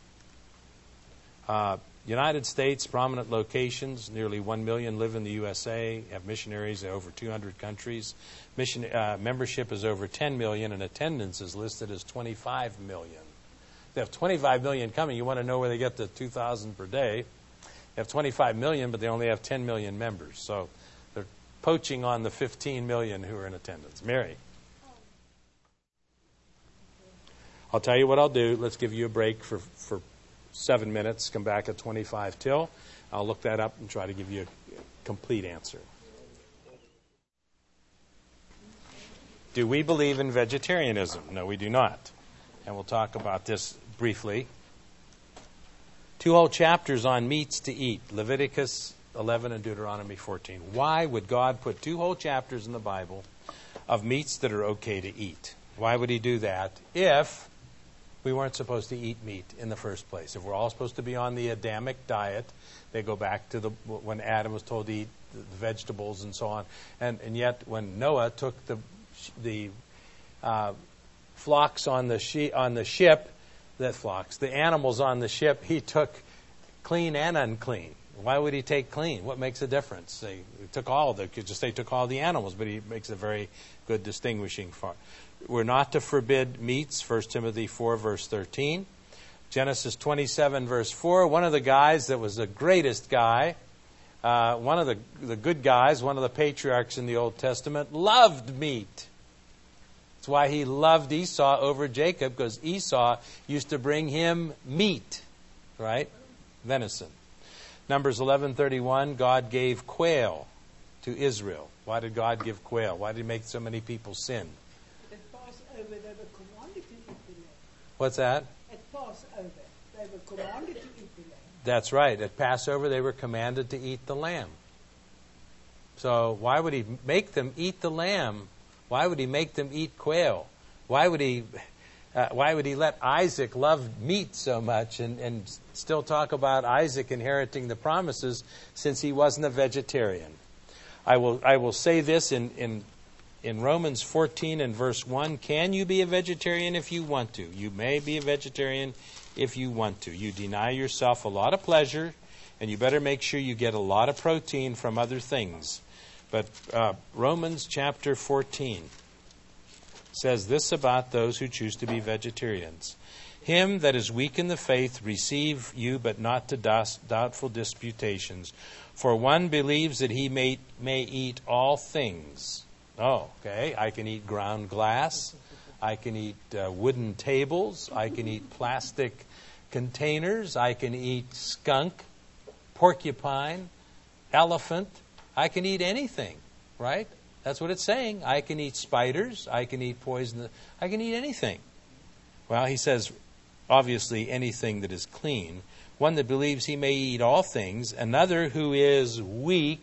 Uh, United States, prominent locations, nearly one million live in the U S A, have missionaries in over two hundred countries. Mission uh, membership is over ten million, and attendance is listed as twenty-five million. They have twenty-five million coming. You want to know where they get the two thousand per day. They have twenty-five million, but they only have ten million members. So they're poaching on the fifteen million who are in attendance. Mary. I'll tell you what I'll do. Let's give you a break for, for seven minutes. Come back at twenty-five till. I'll look that up and try to give you a complete answer. Do we believe in vegetarianism? No, we do not. And we'll talk about this briefly. Two whole chapters on meats to eat, Leviticus eleven and Deuteronomy fourteen. Why would God put two whole chapters in the Bible of meats that are okay to eat? Why would he do that if we weren't supposed to eat meat in the first place? If we're all supposed to be on the Adamic diet, they go back to the when Adam was told to eat the vegetables and so on. And, and yet when Noah took the the uh, flocks on the she- on the ship, the flocks, the animals on the ship, he took clean and unclean. Why would he take clean? What makes a difference? They took all the could just say took all the animals, but he makes a very good distinguishing part. We're not to forbid meats, First Timothy four, verse thirteen. Genesis twenty-seven, verse four. One of the guys that was the greatest guy, uh, one of the, the good guys, one of the patriarchs in the Old Testament, loved meat. That's why he loved Esau over Jacob, because Esau used to bring him meat, right? Venison. Numbers eleven thirty-one, God gave quail to Israel. Why did God give quail? Why did he make so many people sin? At Passover, they were commanded to eat the lamb. What's that? At Passover, they were commanded to eat the lamb. That's right. At Passover, they were commanded to eat the lamb. So why would he make them eat the lamb? Why would he make them eat quail? Why would he uh, why would he let Isaac love meat so much and, and still talk about Isaac inheriting the promises since he wasn't a vegetarian? I will I will say this in, in in Romans fourteen and verse one. Can you be a vegetarian if you want to? You may be a vegetarian if you want to. You deny yourself a lot of pleasure, and you better make sure you get a lot of protein from other things. But uh, Romans chapter fourteen says this about those who choose to be vegetarians. Him that is weak in the faith receive you, but not to doubtful disputations. For one believes that he may, may eat all things. Oh, okay. I can eat ground glass. I can eat uh, wooden tables. I can eat plastic containers. I can eat skunk, porcupine, elephant. I can eat anything, right? That's what it's saying. I can eat spiders. I can eat poison. I can eat anything. Well, he says, obviously, anything that is clean. One that believes he may eat all things. Another who is weak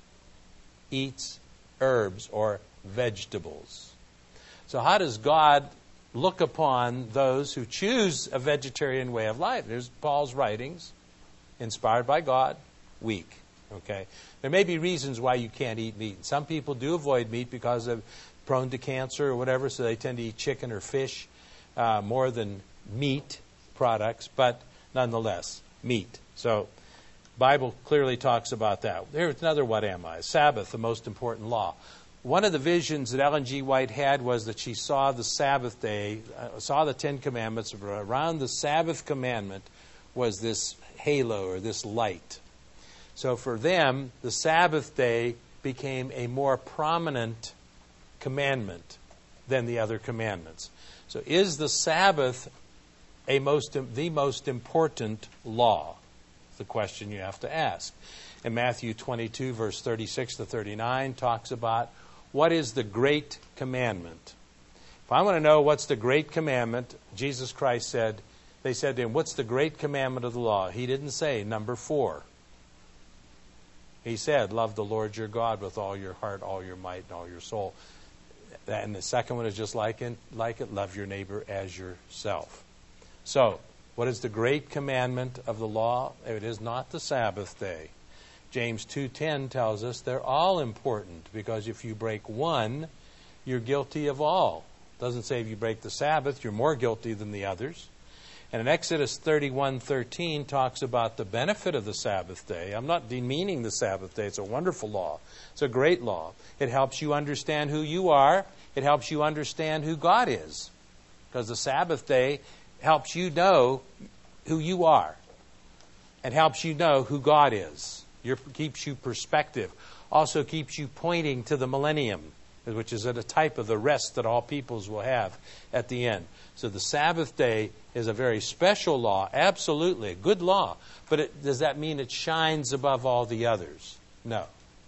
eats herbs or vegetables. So how does God look upon those who choose a vegetarian way of life? There's Paul's writings, inspired by God, weak. Okay, there may be reasons why you can't eat meat. Some people do avoid meat because they're prone to cancer or whatever, so they tend to eat chicken or fish uh, more than meat products, but nonetheless, meat. So, Bible clearly talks about that. Here's another what am I? Sabbath, the most important law. One of the visions that Ellen G. White had was that she saw the Sabbath day, uh, saw the Ten Commandments. Around the Sabbath commandment was this halo or this light. So for them, the Sabbath day became a more prominent commandment than the other commandments. So is the Sabbath a most the most important law? The question you have to ask. And Matthew twenty-two, verse thirty-six to thirty-nine talks about what is the great commandment. If I want to know what's the great commandment, Jesus Christ said, they said to him, what's the great commandment of the law? He didn't say number four. He said, love the Lord your God with all your heart, all your might, and all your soul. And the second one is just like it, like it, love your neighbor as yourself. So, what is the great commandment of the law? It is not the Sabbath day. James two ten tells us they're all important, because if you break one, you're guilty of all. It doesn't say if you break the Sabbath, you're more guilty than the others. And in Exodus thirty-one thirteen talks about the benefit of the Sabbath day. I'm not demeaning the Sabbath day. It's a wonderful law. It's a great law. It helps you understand who you are. It helps you understand who God is. Because the Sabbath day helps you know who you are. It helps you know who God is. It keeps you perspective. Also keeps you pointing to the millennium, which is a type of the rest that all peoples will have at the end. So the Sabbath day is a very special law, absolutely, a good law. But it, does that mean it shines above all the others? No.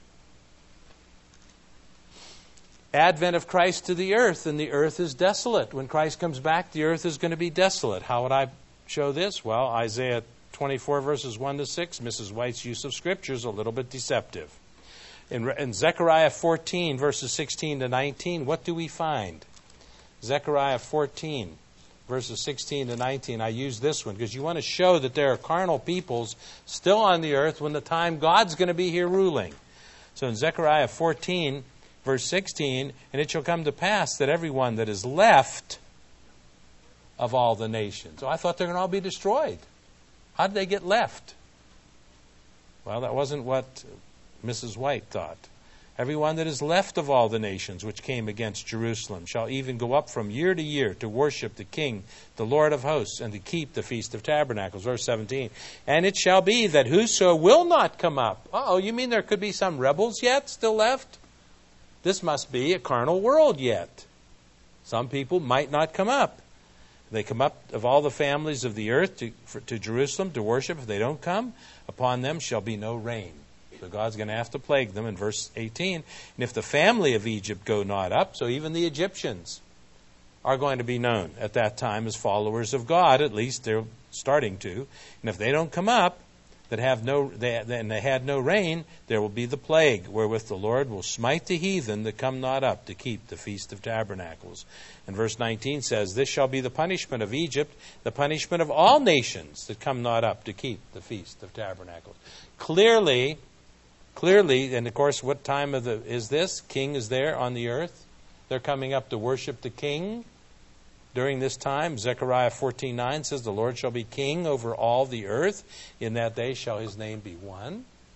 Advent of Christ to the earth, and the earth is desolate. When Christ comes back, the earth is going to be desolate. How would I show this? Well, Isaiah twenty-four, verses one to six, Missus White's use of Scripture is a little bit deceptive. In, in Zechariah fourteen, verses sixteen to nineteen, what do we find? Zechariah fourteen, verses sixteen to nineteen. I use this one because you want to show that there are carnal peoples still on the earth when the time God's going to be here ruling. So in Zechariah fourteen, verse sixteen, and it shall come to pass that everyone that is left of all the nations. So I thought they're going to all be destroyed. How did they get left? Well, that wasn't what Missus White thought. Everyone that is left of all the nations which came against Jerusalem shall even go up from year to year to worship the King, the Lord of hosts, and to keep the Feast of Tabernacles. Verse seventeen. And it shall be that whoso will not come up. Oh, you mean there could be some rebels yet still left? This must be a carnal world yet. Some people might not come up. They come up of all the families of the earth to, for, to Jerusalem to worship. If they don't come, upon them shall be no rain. So God's going to have to plague them in verse eighteen. And if the family of Egypt go not up, so even the Egyptians are going to be known at that time as followers of God. At least they're starting to. And if they don't come up, that have no, they, and they had no rain, there will be the plague, wherewith the Lord will smite the heathen that come not up to keep the Feast of Tabernacles. And verse nineteen says, this shall be the punishment of Egypt, the punishment of all nations that come not up to keep the Feast of Tabernacles. Clearly, clearly, and of course, what time of the is this? King is there on the earth. They're coming up to worship the King. During this time, Zechariah fourteen nine says, the Lord shall be king over all the earth. In that day shall his name be one.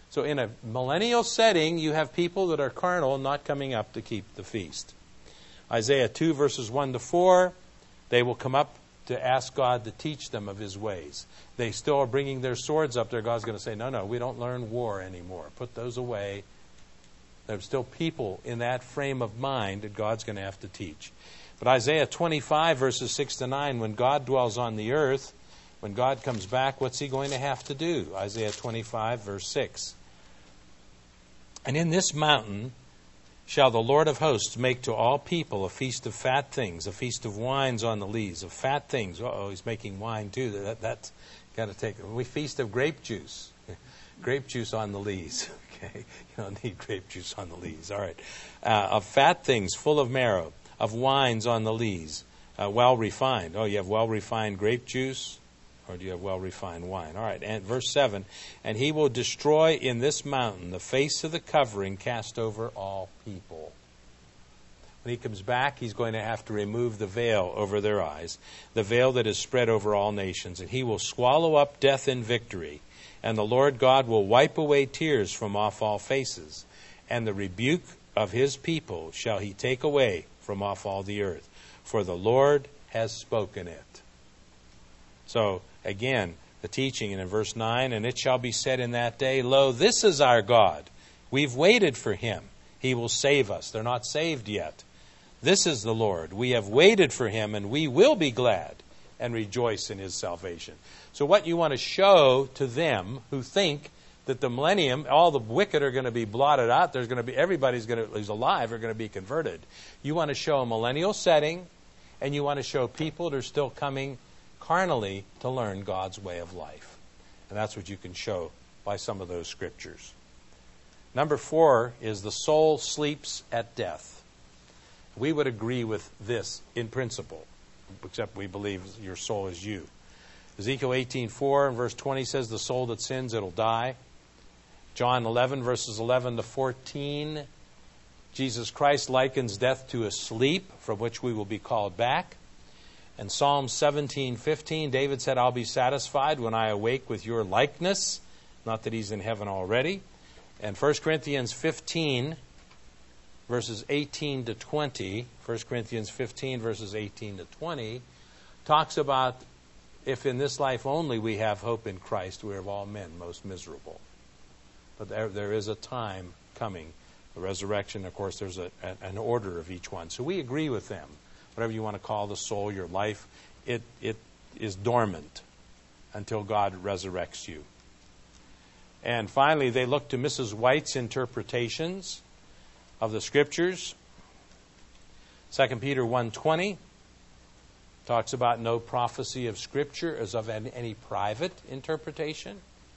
So in a millennial setting, you have people that are carnal not coming up to keep the feast. Isaiah two, verses one to four, they will come up to ask God to teach them of His ways. They still are bringing their swords up there. God's going to say, no, no, we don't learn war anymore. Put those away. There's still people in that frame of mind that God's going to have to teach. But Isaiah twenty-five, verses six to nine, when God dwells on the earth, when God comes back, what's He going to have to do? Isaiah twenty-five, verse six. And in this mountain shall the Lord of hosts make to all people a feast of fat things, a feast of wines on the lees, of fat things. Uh-oh, He's making wine too. That, that's got to take. We feast of grape juice. Grape juice on the lees. Okay, you don't need grape juice on the lees. All right. Uh, of fat things full of marrow, of wines on the lees, uh, well refined. Oh, you have well refined grape juice? Or do you have well-refined wine? All right, and verse seven, and He will destroy in this mountain the face of the covering cast over all people. When He comes back, He's going to have to remove the veil over their eyes, the veil that is spread over all nations, and He will swallow up death in victory, and the Lord God will wipe away tears from off all faces, and the rebuke of His people shall He take away from off all the earth, for the Lord has spoken it. So, again, the teaching in verse nine, and it shall be said in that day, lo, this is our God. We've waited for Him. He will save us. They're not saved yet. This is the Lord. We have waited for Him, and we will be glad and rejoice in His salvation. So what you want to show to them who think that the millennium, all the wicked are going to be blotted out, there's going to be, everybody's going to, who's alive are going to be converted. You want to show a millennial setting, and you want to show people that are still coming carnally to learn God's way of life. And that's what you can show by some of those scriptures. Number four is the soul sleeps at death. We would agree with this in principle, except we believe your soul is you. Ezekiel eighteen four and verse twenty says, the soul that sins, it'll die. John eleven, verses eleven to fourteen, Jesus Christ likens death to a sleep from which we will be called back. And Psalm seventeen fifteen, David said, I'll be satisfied when I awake with your likeness. Not that he's in heaven already. And First Corinthians fifteen, verses eighteen to twenty, First Corinthians fifteen, verses eighteen to twenty, talks about if in this life only we have hope in Christ, we are of all men most miserable. But there, there is a time coming, the resurrection. Of course, there's a, an order of each one. So we agree with them. Whatever you want to call the soul, your life, it it is dormant until God resurrects you. And finally, they look to Missus White's interpretations of the Scriptures. Second Peter one twenty talks about no prophecy of Scripture as of any private interpretation.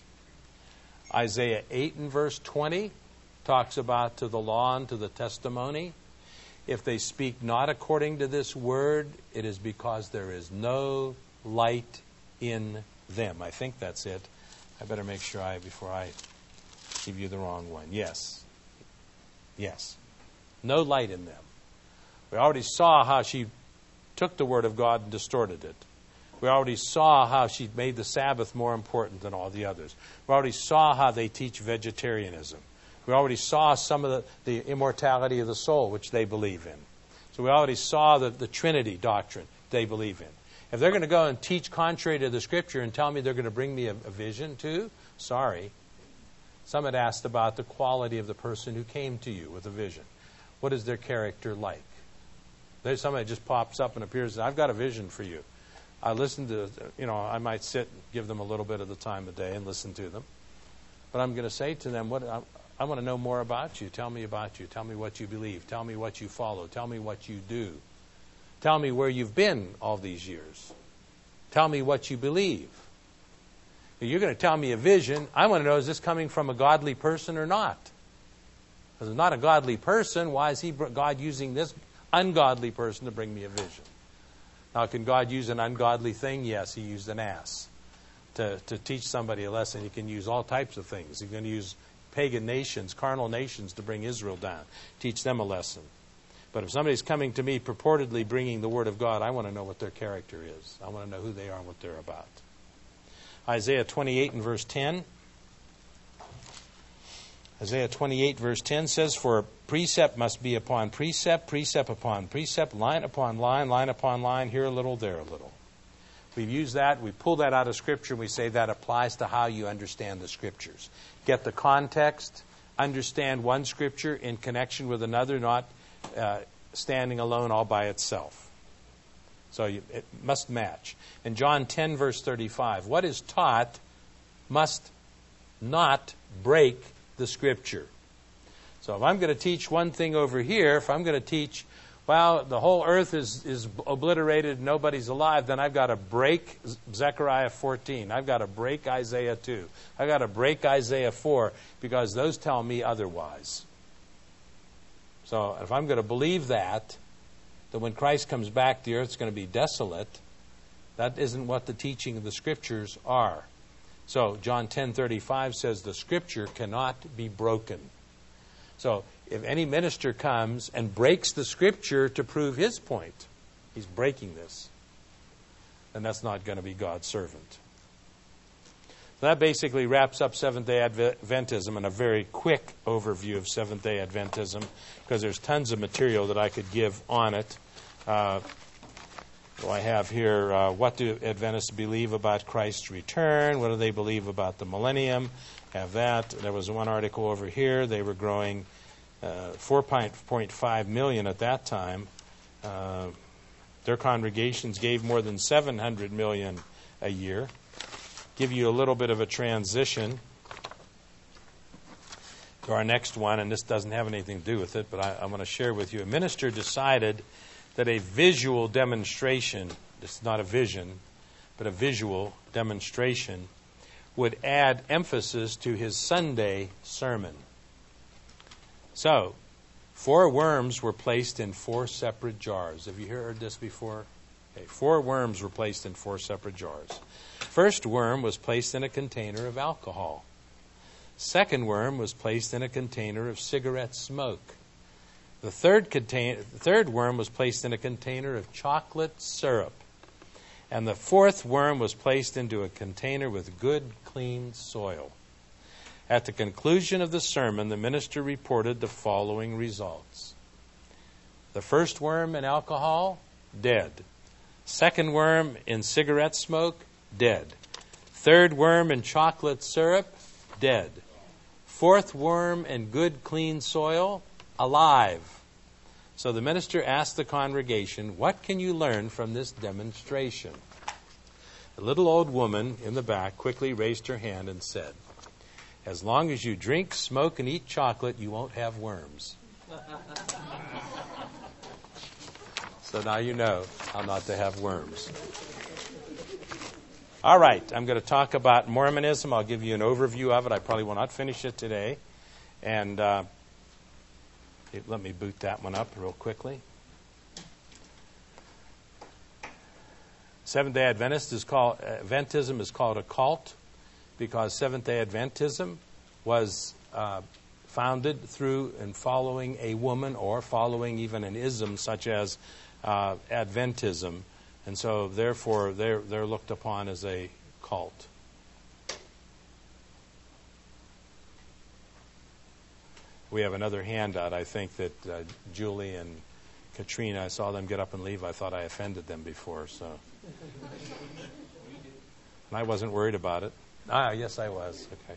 Isaiah eight and verse twenty talks about to the law and to the testimony. If they speak not according to this word, it is because there is no light in them. I think that's it. I better make sure I, before I give you the wrong one. Yes. Yes. No light in them. We already saw how she took the word of God and distorted it. We already saw how she made the Sabbath more important than all the others. We already saw how they teach vegetarianism. We already saw some of the, the immortality of the soul, which they believe in. So we already saw the, the Trinity doctrine they believe in. If they're going to go and teach contrary to the Scripture and tell me they're going to bring me a, a vision too, sorry. Some had asked about the quality of the person who came to you with a vision. What is their character like? There's somebody just pops up and appears, and I've got a vision for you. I listen to, you know, I might sit and give them a little bit of the time of day and listen to them. But I'm going to say to them, what I, I want to know more about you. Tell me about you. Tell me what you believe. Tell me what you follow. Tell me what you do. Tell me where you've been all these years. Tell me what you believe. If you're going to tell me a vision, I want to know, is this coming from a godly person or not? If it's not a godly person, why is he, God using this ungodly person to bring me a vision? Now, can God use an ungodly thing? Yes, He used an ass to, to teach somebody a lesson. He can use all types of things. He's going to use pagan nations, carnal nations, to bring Israel down, teach them a lesson. But if somebody's coming to me purportedly bringing the Word of God, I want to know what their character is. I want to know who they are and what they're about. Isaiah twenty-eight and verse ten. Isaiah twenty-eight, verse ten says, "For precept must be upon precept, precept upon precept, line upon line, line upon line, here a little, there a little." We've used that. We pull that out of Scripture, and we say that applies to how you understand the Scriptures. Get the context, understand one Scripture in connection with another, not uh, standing alone all by itself. So you, it must match. In John ten, verse thirty-five, what is taught must not break the Scripture. So if I'm going to teach one thing over here, if I'm going to teach, well, the whole earth is, is obliterated, nobody's alive, then I've got to break Zechariah fourteen. I've got to break Isaiah two. I've got to break Isaiah four, because those tell me otherwise. So if I'm going to believe that, that when Christ comes back, the earth's going to be desolate, that isn't what the teaching of the Scriptures are. So John ten thirty-five says the Scripture cannot be broken. So if any minister comes and breaks the Scripture to prove his point, he's breaking this, then that's not going to be God's servant. So that basically wraps up Seventh-day Adventism and a very quick overview of Seventh-day Adventism, because there's tons of material that I could give on it. Uh, so I have here, uh, what do Adventists believe about Christ's return? What do they believe about the millennium? Have that. There was one article over here. They were growing uh, four point five million at that time. Uh, their congregations gave more than seven hundred million a year. Give you a little bit of a transition to our next one, and this doesn't have anything to do with it, but I, I want to share with you. A minister decided that a visual demonstration, it's not a vision, but a visual demonstration, would add emphasis to his Sunday sermon. So, four worms were placed in four separate jars. Have you heard this before? Okay, four worms were placed in four separate jars. First worm was placed in a container of alcohol. Second worm was placed in a container of cigarette smoke. The third, contain- the third worm was placed in a container of chocolate syrup. And the fourth worm was placed into a container with good, clean soil. At the conclusion of the sermon, the minister reported the following results. The first worm in alcohol, dead. Second worm in cigarette smoke, dead. Third worm in chocolate syrup, dead. Fourth worm in good, clean soil, alive. So the minister asked the congregation, what can you learn from this demonstration? A little old woman in the back quickly raised her hand and said, as long as you drink, smoke, and eat chocolate, you won't have worms. So now you know how not to have worms. All right, I'm going to talk about Mormonism. I'll give you an overview of it. I probably will not finish it today. And uh, let me boot that one up real quickly. Seventh-day Adventist is called, Adventism is called a cult because Seventh-day Adventism was uh, founded through and following a woman or following even an ism such as uh, Adventism. And so, therefore, they're, they're looked upon as a cult. We have another handout. I think that uh, Julie and Katrina, I saw them get up and leave. I thought I offended them before, so. And I wasn't worried about it. Ah, yes, I was. Okay.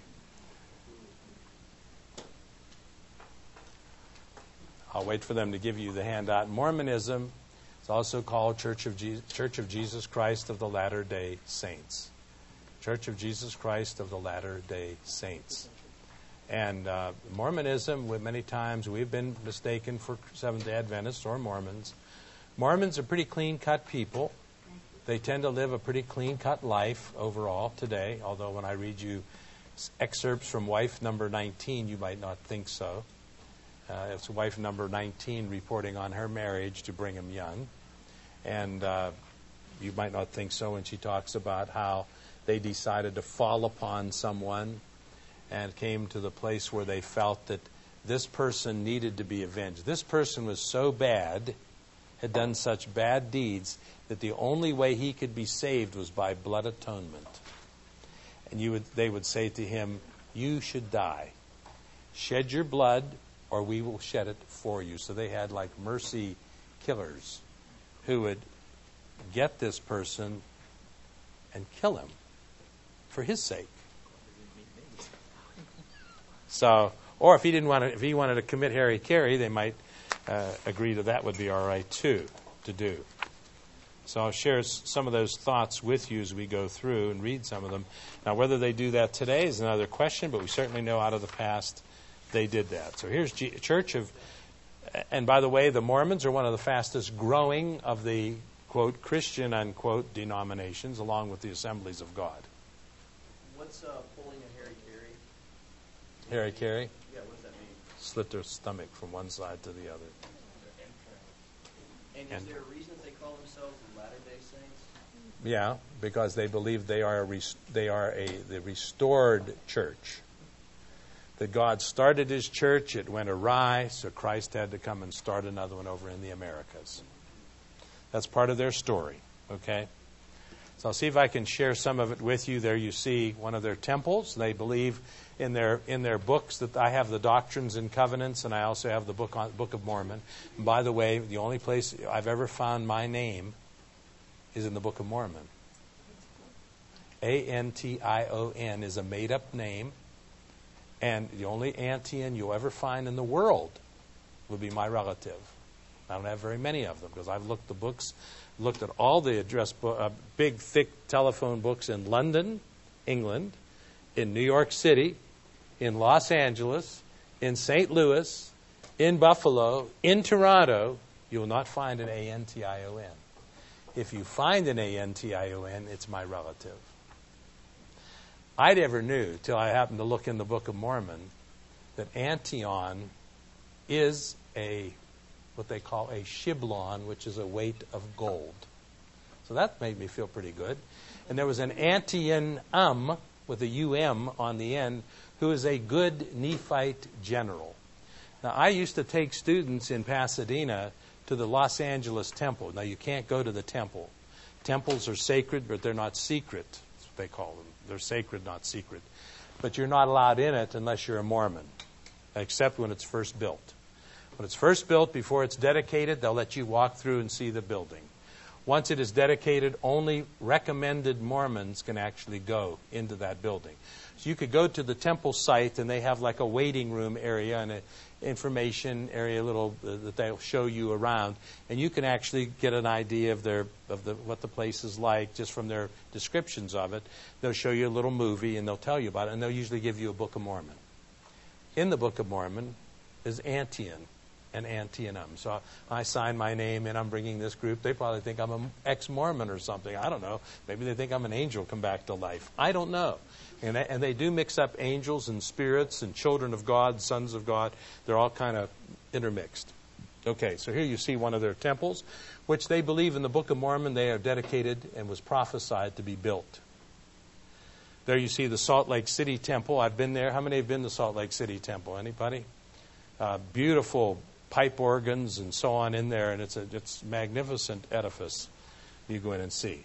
I'll wait for them to give you the handout. Mormonism is also called Church of, Je- Church of Jesus Christ of the Latter-day Saints. Church of Jesus Christ of the Latter-day Saints. And uh, Mormonism, many times we've been mistaken for Seventh-day Adventists or Mormons. Mormons are pretty clean-cut people. They tend to live a pretty clean-cut life overall today, although when I read you excerpts from wife number nineteen, you might not think so. Uh, it's wife number nineteen reporting on her marriage to Brigham Young. And uh, you might not think so when she talks about how they decided to fall upon someone and came to the place where they felt that this person needed to be avenged. This person was so bad, had done such bad deeds, that the only way he could be saved was by blood atonement. And you would, they would say to him, you should die. Shed your blood, or we will shed it for you. So they had like mercy killers who would get this person and kill him for his sake. So, or if he didn't want to, if he wanted to commit Harry-Carey, they might uh, agree that that would be all right too to do. So I'll share some of those thoughts with you as we go through and read some of them. Now, whether they do that today is another question, but we certainly know out of the past they did that. So here's G- Church of, and by the way, the Mormons are one of the fastest growing of the, quote, Christian, unquote, denominations, along with the Assemblies of God. What's uh, pulling a Harry-Carey? Harry-Carey? Yeah, what does that mean? Slit their stomach from one side to the other. And is And- there a reason that they call themselves the Latter-day Saints? Yeah, because they believe they are a res- they are a the restored church. That God started His church, it went awry, so Christ had to come and start another one over in the Americas. That's part of their story, okay? So I'll see if I can share some of it with you. There you see one of their temples. They believe in their in their books that I have the Doctrines and Covenants, and I also have the book on Book of Mormon. And by the way, the only place I've ever found my name is in the Book of Mormon. A N T I O N is a made-up name, and the only Antian you'll ever find in the world will be my relative. I don't have very many of them because I've looked the books, looked at all the address, bo- uh, big, thick telephone books in London, England, in New York City, in Los Angeles, in Saint Louis, in Buffalo, in Toronto. You will not find an A N T I O N. If you find an A N T I O N, it's my relative. I never knew till I happened to look in the Book of Mormon that Antion is a what they call a shiblon, which is a weight of gold. So that made me feel pretty good. And there was an Antion um with a U M on the end who is a good Nephite general. Now, I used to take students in Pasadena to the Los Angeles Temple. Now, you can't go to the temple. Temples are sacred, but they're not secret. That's what they call them. They're sacred, not secret. But you're not allowed in it unless you're a Mormon, except when it's first built. When it's first built, before it's dedicated, they'll let you walk through and see the building. Once it is dedicated, only recommended Mormons can actually go into that building. So you could go to the temple site, and they have like a waiting room area and an information area, little uh, that they'll show you around, and you can actually get an idea of their of the what the place is like just from their descriptions of it. They'll show you a little movie, and they'll tell you about it, and they'll usually give you a Book of Mormon. In the Book of Mormon is Antion and Antionum. So I sign my name and I'm bringing this group. They probably think I'm an ex-Mormon or something. I don't know. Maybe they think I'm an angel come back to life. I don't know. And they, and they do mix up angels and spirits and children of God, sons of God. They're all kind of intermixed. Okay, so here you see one of their temples, which they believe in the Book of Mormon they are dedicated and was prophesied to be built. There you see the Salt Lake City Temple. I've been there. How many have been to Salt Lake City Temple? Anybody? Uh, beautiful pipe organs and so on in there, and it's a it's a magnificent edifice. You go in and see.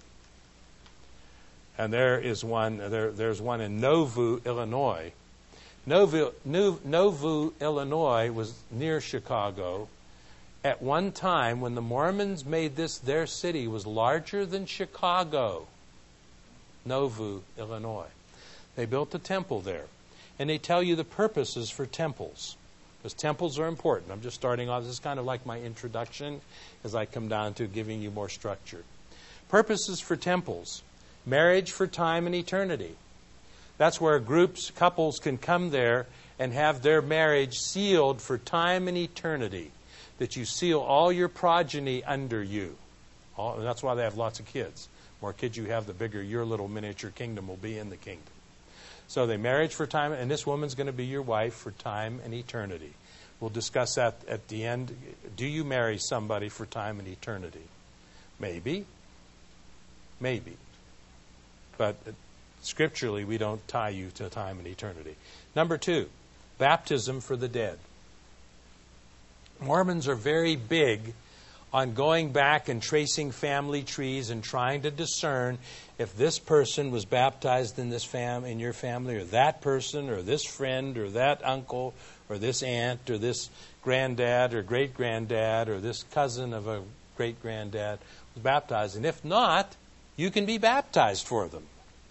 And there is one. There there's one in Nauvoo, Illinois. Nauvoo, Nauvoo, Illinois was near Chicago. At one time, when the Mormons made this their city, was larger than Chicago. Nauvoo, Illinois. They built a temple there, and they tell you the purposes for temples. Because temples are important. I'm just starting off. This is kind of like my introduction as I come down to giving you more structure. Purposes for temples. Marriage for time and eternity. That's where groups, couples can come there and have their marriage sealed for time and eternity. That you seal all your progeny under you. All, and that's why they have lots of kids. The more kids you have, the bigger your little miniature kingdom will be in the kingdom. So they marriage for time, and this woman's going to be your wife for time and eternity. We'll discuss that at the end. Do you marry somebody for time and eternity? Maybe. Maybe. But scripturally, we don't tie you to time and eternity. Number two, baptism for the dead. Mormons are very big on going back and tracing family trees and trying to discern if this person was baptized in this fam in your family, or that person, or this friend, or that uncle, or this aunt, or this granddad, or great-granddad, or this cousin of a great-granddad was baptized. And if not, you can be baptized for them.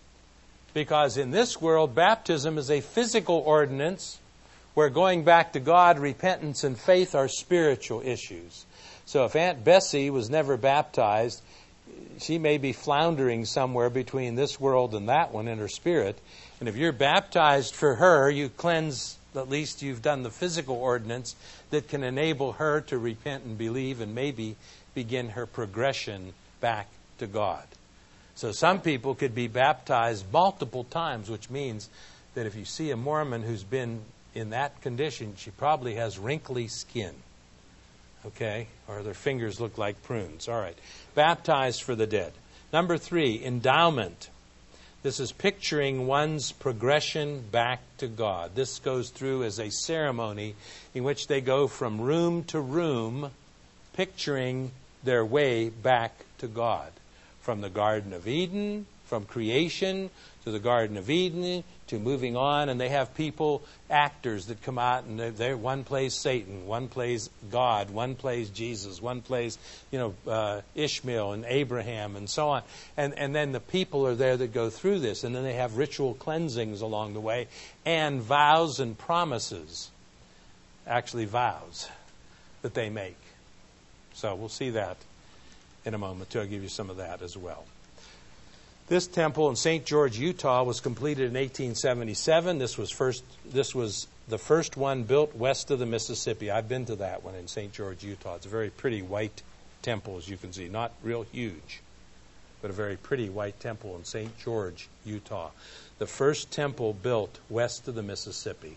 Because in this world, baptism is a physical ordinance, where going back to God, repentance and faith are spiritual issues. So if Aunt Bessie was never baptized, she may be floundering somewhere between this world and that one in her spirit. And if you're baptized for her, you cleanse, at least you've done the physical ordinance that can enable her to repent and believe and maybe begin her progression back to God. So some people could be baptized multiple times, which means that if you see a Mormon who's been in that condition, she probably has wrinkly skin. Okay? Or their fingers look like prunes. All right. Baptized for the dead. Number three, endowment. This is picturing one's progression back to God. This goes through as a ceremony in which they go from room to room, picturing their way back to God. From the Garden of Eden, from creation to the Garden of Eden, to moving on, and they have people, actors that come out, and they're, they're one plays Satan, one plays God, one plays Jesus, one plays, you know, uh, Ishmael and Abraham and so on. And and then the people are there that go through this, and then they have ritual cleansings along the way, and vows and promises, actually vows, that they make. So we'll see that in a moment, too. I'll give you some of that as well. This temple in Saint George, Utah, was completed in eighteen seventy-seven. This was first. This was the first one built west of the Mississippi. I've been to that one in Saint George, Utah. It's a very pretty white temple, as you can see. Not real huge, but a very pretty white temple in Saint George, Utah. The first temple built west of the Mississippi.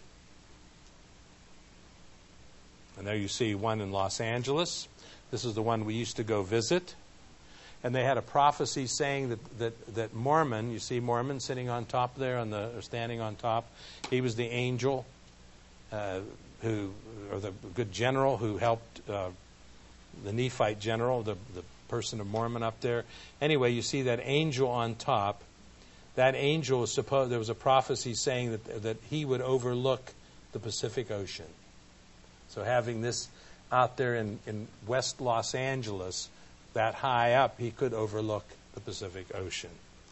And there you see one in Los Angeles. This is the one we used to go visit. And they had a prophecy saying that, that, that Mormon, you see Mormon sitting on top there, on the or standing on top, he was the angel uh, who, or the good general who helped uh, the Nephite general, the, the person of Mormon up there. Anyway, you see that angel on top. That angel was supposed, there was a prophecy saying that, that he would overlook the Pacific Ocean. So having this out there in, in West Los Angeles, that high up, he could overlook the Pacific Ocean.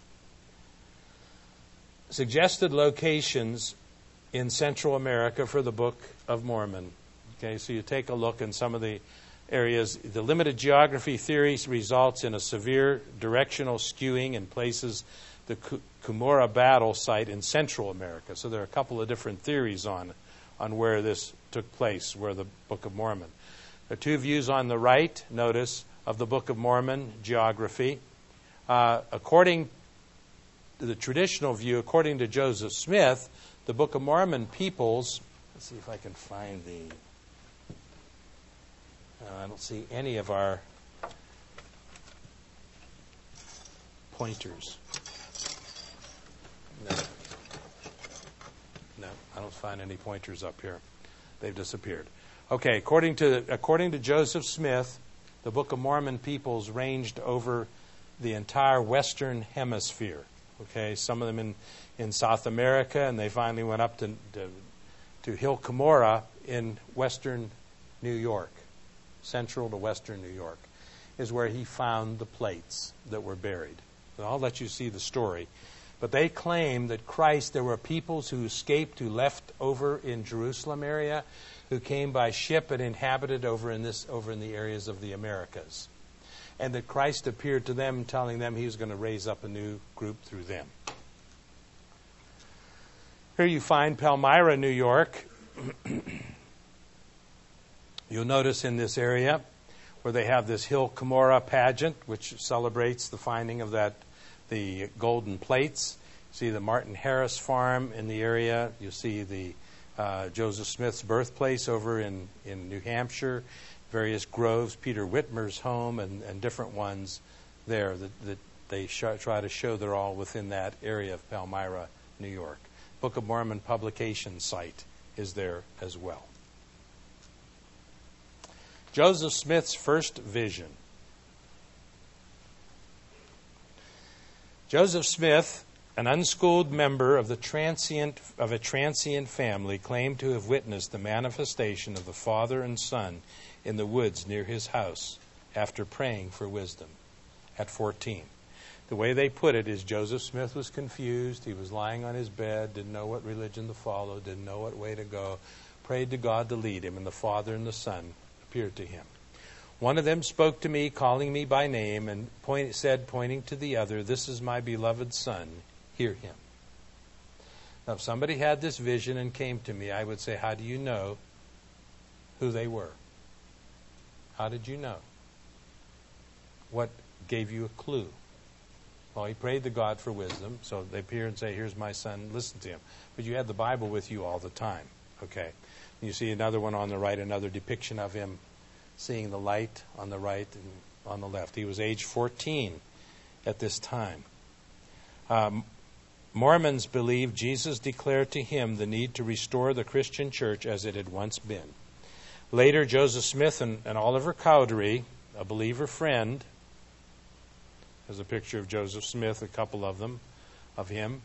Suggested locations in Central America for the Book of Mormon. Okay, so you take a look in some of the areas. The limited geography theory results in a severe directional skewing and places the Cumorah battle site in Central America. So there are a couple of different theories on, on where this took place, where the Book of Mormon. There are two views on the right, notice, of the Book of Mormon geography. Uh, according to the traditional view, according to Joseph Smith, the Book of Mormon peoples, let's see if I can find the, uh, I don't see any of our pointers. No. No, I don't find any pointers up here. They've disappeared. Okay, according to according to Joseph Smith, the Book of Mormon peoples ranged over the entire Western Hemisphere. Okay, some of them in, in South America, and they finally went up to, to, to Hill Cumorah in Western New York, Central to Western New York, is where he found the plates that were buried. So I'll let you see the story. But they claim that Christ, there were peoples who escaped, who left over in Jerusalem area, who came by ship and inhabited over in this over in the areas of the Americas. And that Christ appeared to them, telling them he was going to raise up a new group through them. Here you find Palmyra, New York. You'll notice in this area where they have this Hill Cumorah pageant, which celebrates the finding of that the golden plates. You see the Martin Harris farm in the area. You see the uh, Joseph Smith's birthplace over in, in New Hampshire, various groves, Peter Whitmer's home, and, and different ones there that, that they sh- try to show they're all within that area of Palmyra, New York. Book of Mormon publication site is there as well. Joseph Smith's first vision. Joseph Smith, an unschooled member of the transient of a transient family, claimed to have witnessed the manifestation of the Father and Son in the woods near his house after praying for wisdom at fourteen. The way they put it is Joseph Smith was confused. He was lying on his bed, didn't know what religion to follow, didn't know what way to go, prayed to God to lead him, and the Father and the Son appeared to him. One of them spoke to me, calling me by name, and point, said, pointing to the other, "This is my beloved Son. Hear him." Now, if somebody had this vision and came to me, I would say, how do you know who they were? How did you know? What gave you a clue? Well, he prayed to God for wisdom, so they appear and say, "Here's my son, listen to him." But you had the Bible with you all the time, okay? And you see another one on the right, another depiction of him seeing the light on the right and on the left. He was age fourteen at this time. Um, Mormons believe Jesus declared to him the need to restore the Christian church as it had once been. Later, Joseph Smith and, and Oliver Cowdery, a believer friend, there's a picture of Joseph Smith, a couple of them, of him,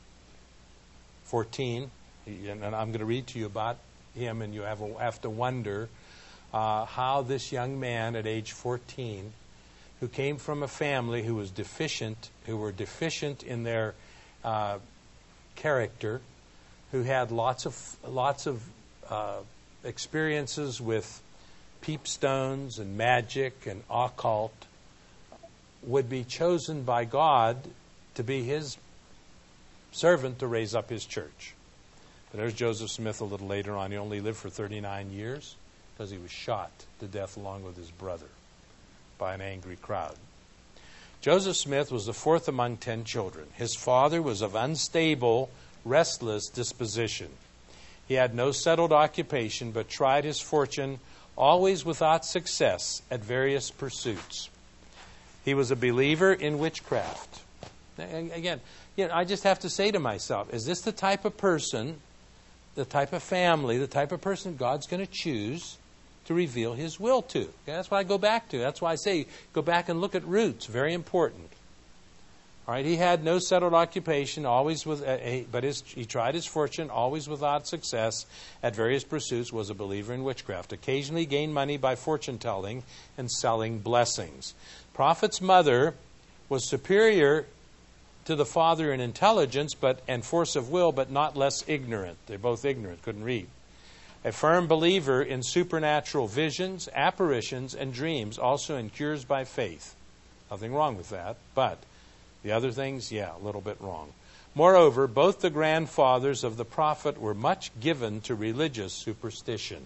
fourteen. He, and I'm going to read to you about him, and you have, a, have to wonder uh, how this young man at age fourteen, who came from a family who was deficient, who were deficient in their uh, character, who had lots of lots of uh, experiences with peepstones and magic and occult, would be chosen by God to be his servant to raise up his church. But there's Joseph Smith a little later on. He only lived for thirty-nine years because he was shot to death along with his brother by an angry crowd. Joseph Smith was the fourth among ten children. His father was of unstable, restless disposition. He had no settled occupation, but tried his fortune, always without success, at various pursuits. He was a believer in witchcraft. Again, you know, I just have to say to myself, is this the type of person, the type of family, the type of person God's going to choose to reveal his will to? Okay, that's what I go back to. That's why I say go back and look at roots. Very important. All right, he had no settled occupation, always with, a, but his, he tried his fortune, always without success, at various pursuits, was a believer in witchcraft. Occasionally gained money by fortune telling and selling blessings. Prophet's mother was superior to the father in intelligence but and force of will, but not less ignorant. They're both ignorant, couldn't read. A firm believer in supernatural visions, apparitions, and dreams, also in cures by faith. Nothing wrong with that, but the other things, yeah, a little bit wrong. Moreover, both the grandfathers of the prophet were much given to religious superstition.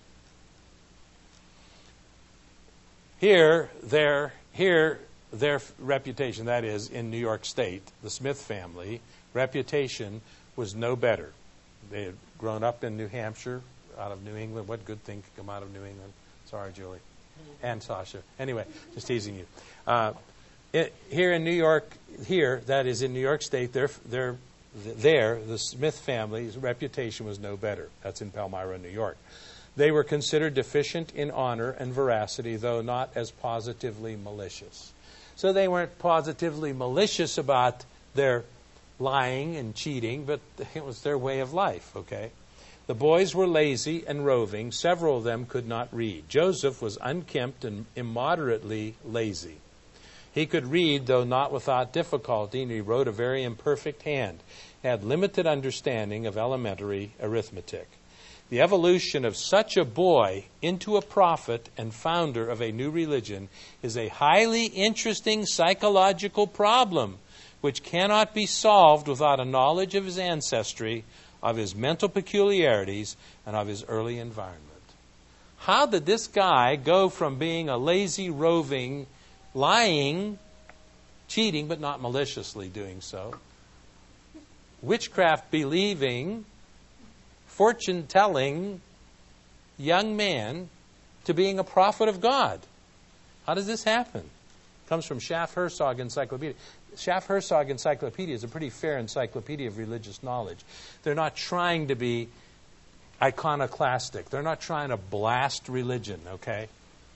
Here, their, here, their reputation, that is, in New York State, the Smith family, reputation was no better. They had grown up in New Hampshire, out of New England. What good thing could come out of New England? Sorry, Julie. And Sasha. Anyway, just teasing you. Uh, it, here in New York, here, that is in New York State, their, their, there, the Smith family's reputation was no better. That's in Palmyra, New York. They were considered deficient in honor and veracity, though not as positively malicious. So they weren't positively malicious about their lying and cheating, but it was their way of life, okay? The boys were lazy and roving. Several of them could not read. Joseph was unkempt and immoderately lazy. He could read, though not without difficulty, and he wrote a very imperfect hand. He had limited understanding of elementary arithmetic. The evolution of such a boy into a prophet and founder of a new religion is a highly interesting psychological problem which cannot be solved without a knowledge of his ancestry, of his mental peculiarities, and of his early environment. How did this guy go from being a lazy, roving, lying, cheating, but not maliciously doing so, witchcraft believing, fortune-telling young man to being a prophet of God? How does this happen? It comes from Schaff-Herzog Encyclopedia. Schaff-Herzog Encyclopedia is a pretty fair encyclopedia of religious knowledge. They're not trying to be iconoclastic. They're not trying to blast religion, okay?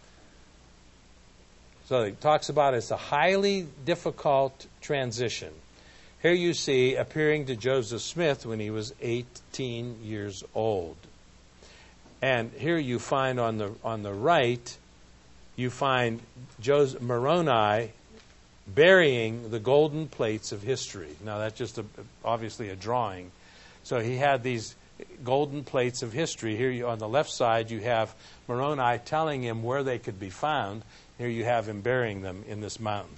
So it talks about it's a highly difficult transition. Here you see appearing to Joseph Smith when he was eighteen years old. And here you find on the on the right, you find Joseph Moroni burying the golden plates of history. Now that's just a, obviously a drawing. So he had these golden plates of history. Here you, on the left side you have Moroni telling him where they could be found. Here you have him burying them in this mountain.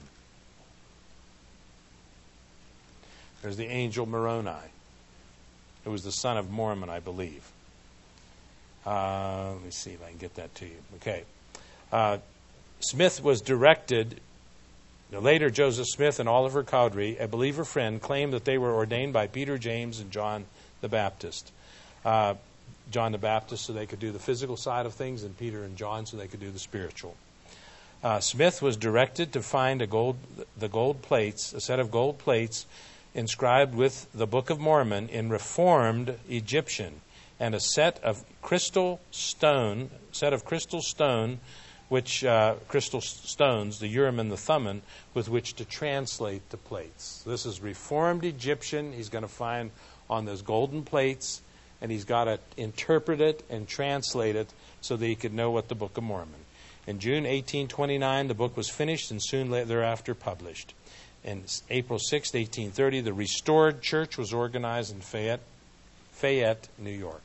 There's the angel Moroni. It was the son of Mormon, I believe. Uh, let me see if I can get that to you. Okay. Uh, Smith was directed. Later, Joseph Smith and Oliver Cowdery, a believer friend, claimed that they were ordained by Peter, James, and John the Baptist. Uh, John the Baptist so they could do the physical side of things, and Peter and John so they could do the spiritual. Uh, Smith was directed to find a gold, the gold plates, a set of gold plates inscribed with the Book of Mormon in Reformed Egyptian, and a set of crystal stone, set of crystal stone, which uh, crystal stones, the Urim and the Thummim, with which to translate the plates. This is Reformed Egyptian. He's going to find on those golden plates, and he's got to interpret it and translate it so that he could know what the Book of Mormon. In June eighteen twenty-nine, the book was finished and soon thereafter published. In April sixth, eighteen thirty, the restored church was organized in Fayette, Fayette, New York.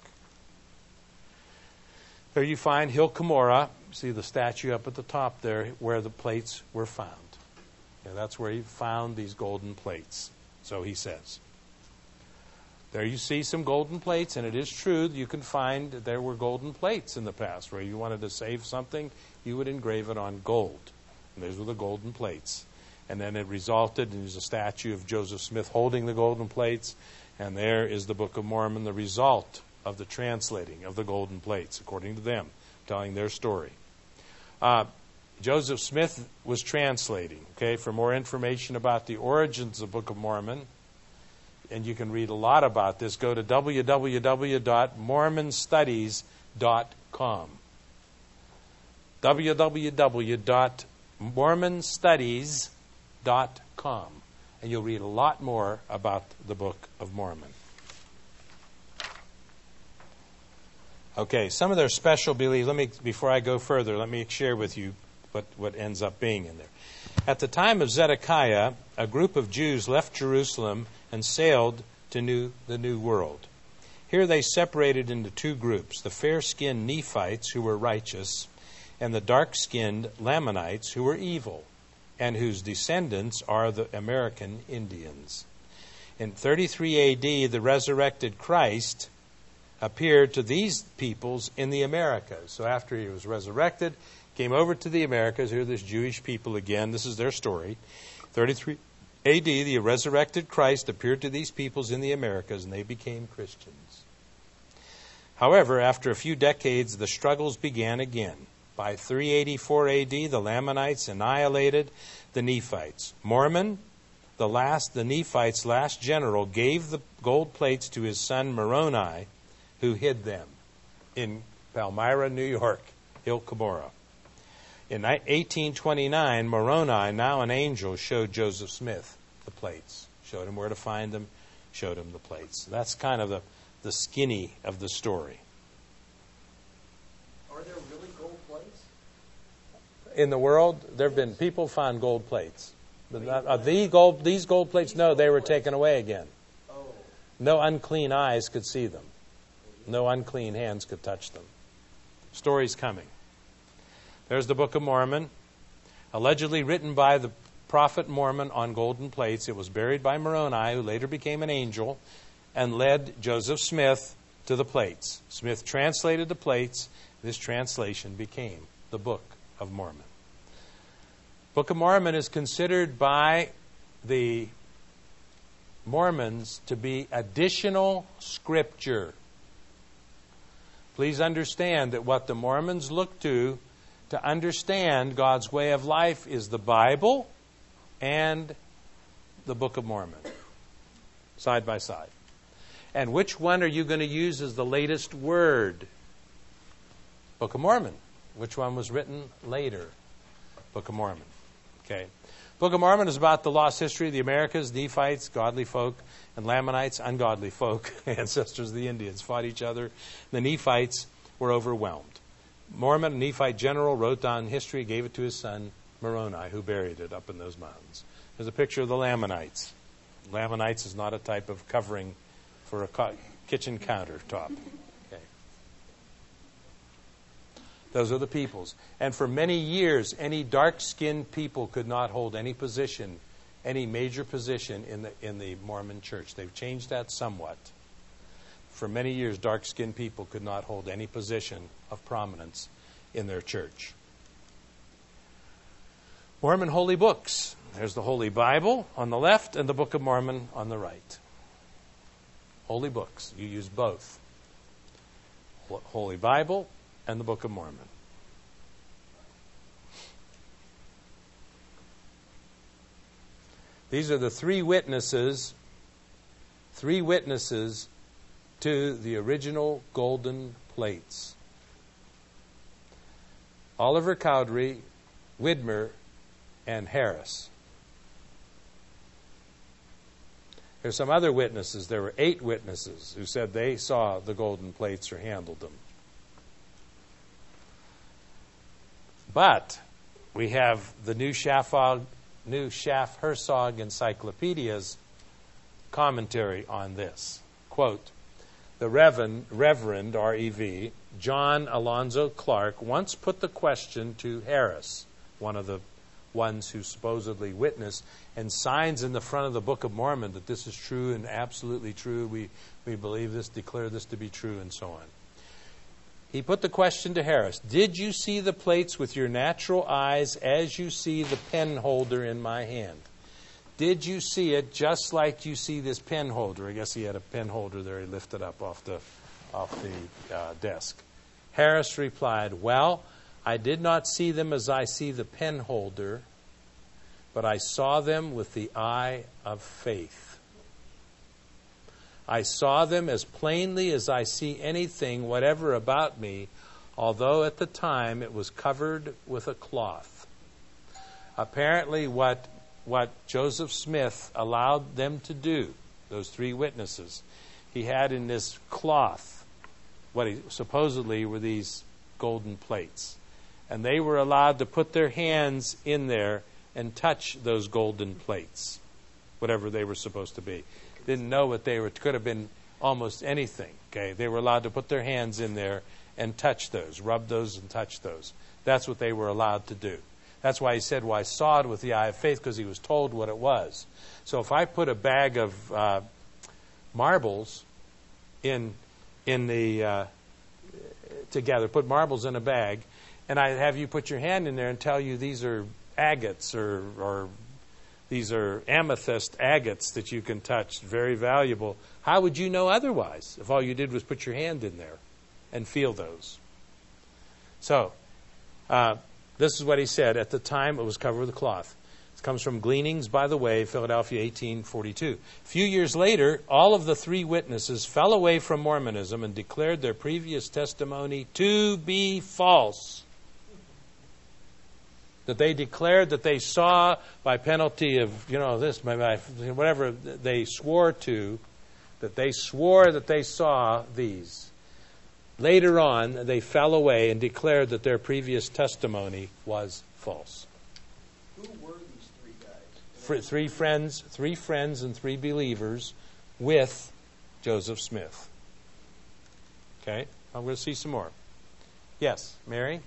There you find Hill Cumorah. See the statue up at the top there where the plates were found. Yeah, that's where he found these golden plates, so he says. There you see some golden plates, and it is true that you can find that there were golden plates in the past. Where you wanted to save something, you would engrave it on gold. And those were the golden plates. And then it resulted in a statue of Joseph Smith holding the golden plates, and there is the Book of Mormon, the result of the translating of the golden plates, according to them, telling their story. Uh, Joseph Smith was translating. Okay, for more information about the origins of the Book of Mormon, and you can read a lot about this, go to w w w dot mormon studies dot com. w w w dot mormon studies dot com. And you'll read a lot more about the Book of Mormon. Okay, some of their special beliefs. Let me, before I go further, let me share with you what, what ends up being in there. At the time of Zedekiah, a group of Jews left Jerusalem and sailed to new, the New World. Here they separated into two groups, the fair-skinned Nephites, who were righteous, and the dark-skinned Lamanites, who were evil, and whose descendants are the American Indians. In thirty-three A D, the resurrected Christ appeared to these peoples in the Americas. So after he was resurrected, came over to the Americas. Here are this Jewish people again. This is their story. thirty-three A D, the resurrected Christ appeared to these peoples in the Americas, and they became Christians. However, after a few decades, the struggles began again. By three eighty-four A D, the Lamanites annihilated the Nephites. Mormon, the last, the Nephites' last general, gave the gold plates to his son Moroni, who hid them in Palmyra, New York, Hill Cumorah. In eighteen twenty-nine, Moroni, now an angel, showed Joseph Smith the plates. Showed him where to find them, showed him the plates. That's kind of the, the skinny of the story. Are there really gold plates? In the world, there have been people found gold plates. But not, uh, the gold, these gold plates, no, they were taken away again. Oh. No unclean eyes could see them. No unclean hands could touch them. Story's coming. There's the Book of Mormon, allegedly written by the prophet Mormon on golden plates. It was buried by Moroni, who later became an angel, and led Joseph Smith to the plates. Smith translated the plates. This translation became the Book of Mormon. Book of Mormon is considered by the Mormons to be additional scripture. Please understand that what the Mormons look to to understand God's way of life is the Bible and the Book of Mormon, side by side. And which one are you going to use as the latest word? Book of Mormon. Which one was written later? Book of Mormon. Okay. Book of Mormon is about the lost history of the Americas, Nephites, godly folk, and Lamanites, ungodly folk, ancestors of the Indians, fought each other. The Nephites were overwhelmed. Mormon, a Nephite general, wrote down history, gave it to his son, Moroni, who buried it up in those mountains. There's a picture of the Lamanites. Lamanites is not a type of covering for a co- kitchen countertop. Okay. Those are the peoples. And for many years, any dark-skinned people could not hold any position, any major position in the in the Mormon church. They've changed that somewhat. For many years, dark-skinned people could not hold any position of prominence in their church. Mormon holy books. There's the Holy Bible on the left and the Book of Mormon on the right. Holy books. You use both. Holy Bible and the Book of Mormon. These are the three witnesses, three witnesses to the original golden plates. Oliver Cowdery, Widmer, and Harris. There's some other witnesses. There were eight witnesses who said they saw the golden plates or handled them. But we have the New Schaff, New Schaff-Herzog Encyclopedia's commentary on this. Quote, the Reverend, Reverend R E V, John Alonzo Clark, once put the question to Harris, one of the ones who supposedly witnessed and signs in the front of the Book of Mormon that this is true and absolutely true. We, we believe this, declare this to be true, and so on. He put the question to Harris, did you see the plates with your natural eyes as you see the pen holder in my hand? Did you see it just like you see this pen holder? I guess he had a pen holder there he lifted up off the, off the uh, desk. Harris replied, well, I did not see them as I see the pen holder, but I saw them with the eye of faith. I saw them as plainly as I see anything, whatever about me, although at the time it was covered with a cloth. Apparently what, what Joseph Smith allowed them to do, those three witnesses, he had in this cloth what he supposedly were these golden plates. And they were allowed to put their hands in there and touch those golden plates, whatever they were supposed to be. Didn't know what they were. It could have been almost anything. Okay, they were allowed to put their hands in there and touch those, rub those and touch those. That's what they were allowed to do. That's why he said, well, I saw it with the eye of faith, because he was told what it was. So if I put a bag of uh, marbles in in the uh, together, put marbles in a bag, and I have you put your hand in there and tell you these are agates or, or these are amethyst agates that you can touch, very valuable. How would you know otherwise if all you did was put your hand in there and feel those? So, uh, this is what he said. At the time, it was covered with a cloth. It comes from Gleanings by the Way, Philadelphia, eighteen forty-two. A few years later, all of the three witnesses fell away from Mormonism and declared their previous testimony to be false. That they declared that they saw by penalty of, you know, this, whatever they swore to, that they swore that they saw these. Later on, they fell away and declared that their previous testimony was false. Who were these three guys? Three friends, three friends and three believers with Joseph Smith. Okay, I'm going to see some more. Yes, Mary?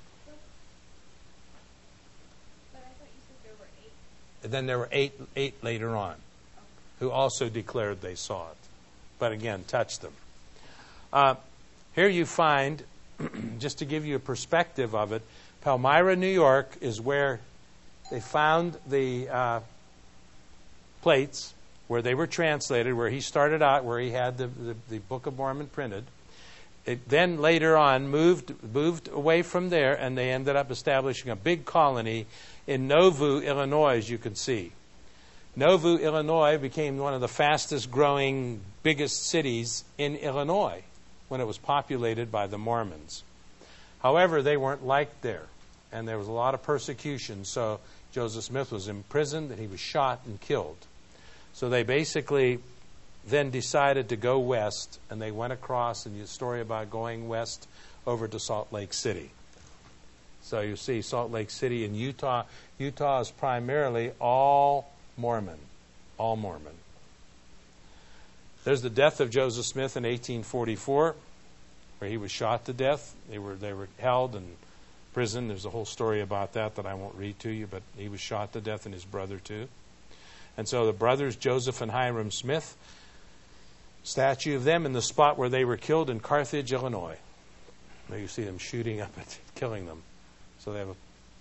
But I thought you said there were eight. And then there were eight, eight later on who also declared they saw it, but again, touched them. Uh, here you find, just to give you a perspective of it, Palmyra, New York is where they found the uh, plates, where they were translated, where he started out, where he had the, the, the Book of Mormon printed. It then later on moved moved away from there, and they ended up establishing a big colony in Nauvoo, Illinois, as you can see. Nauvoo, Illinois became one of the fastest growing, biggest cities in Illinois when it was populated by the Mormons. However, they weren't liked there, and there was a lot of persecution. So Joseph Smith was imprisoned, and he was shot and killed. So they basically then decided to go west, and they went across, and the story about going west over to Salt Lake City. So you see Salt Lake City in Utah. Utah is primarily all Mormon, all Mormon. There's the death of Joseph Smith in eighteen forty-four, where he was shot to death. They were they were held in prison. There's a whole story about that that I won't read to you, but he was shot to death, and his brother too. And so the brothers, Joseph and Hiram Smith, statue of them in the spot where they were killed in Carthage, Illinois. Now you see them shooting up and killing them. So they have a,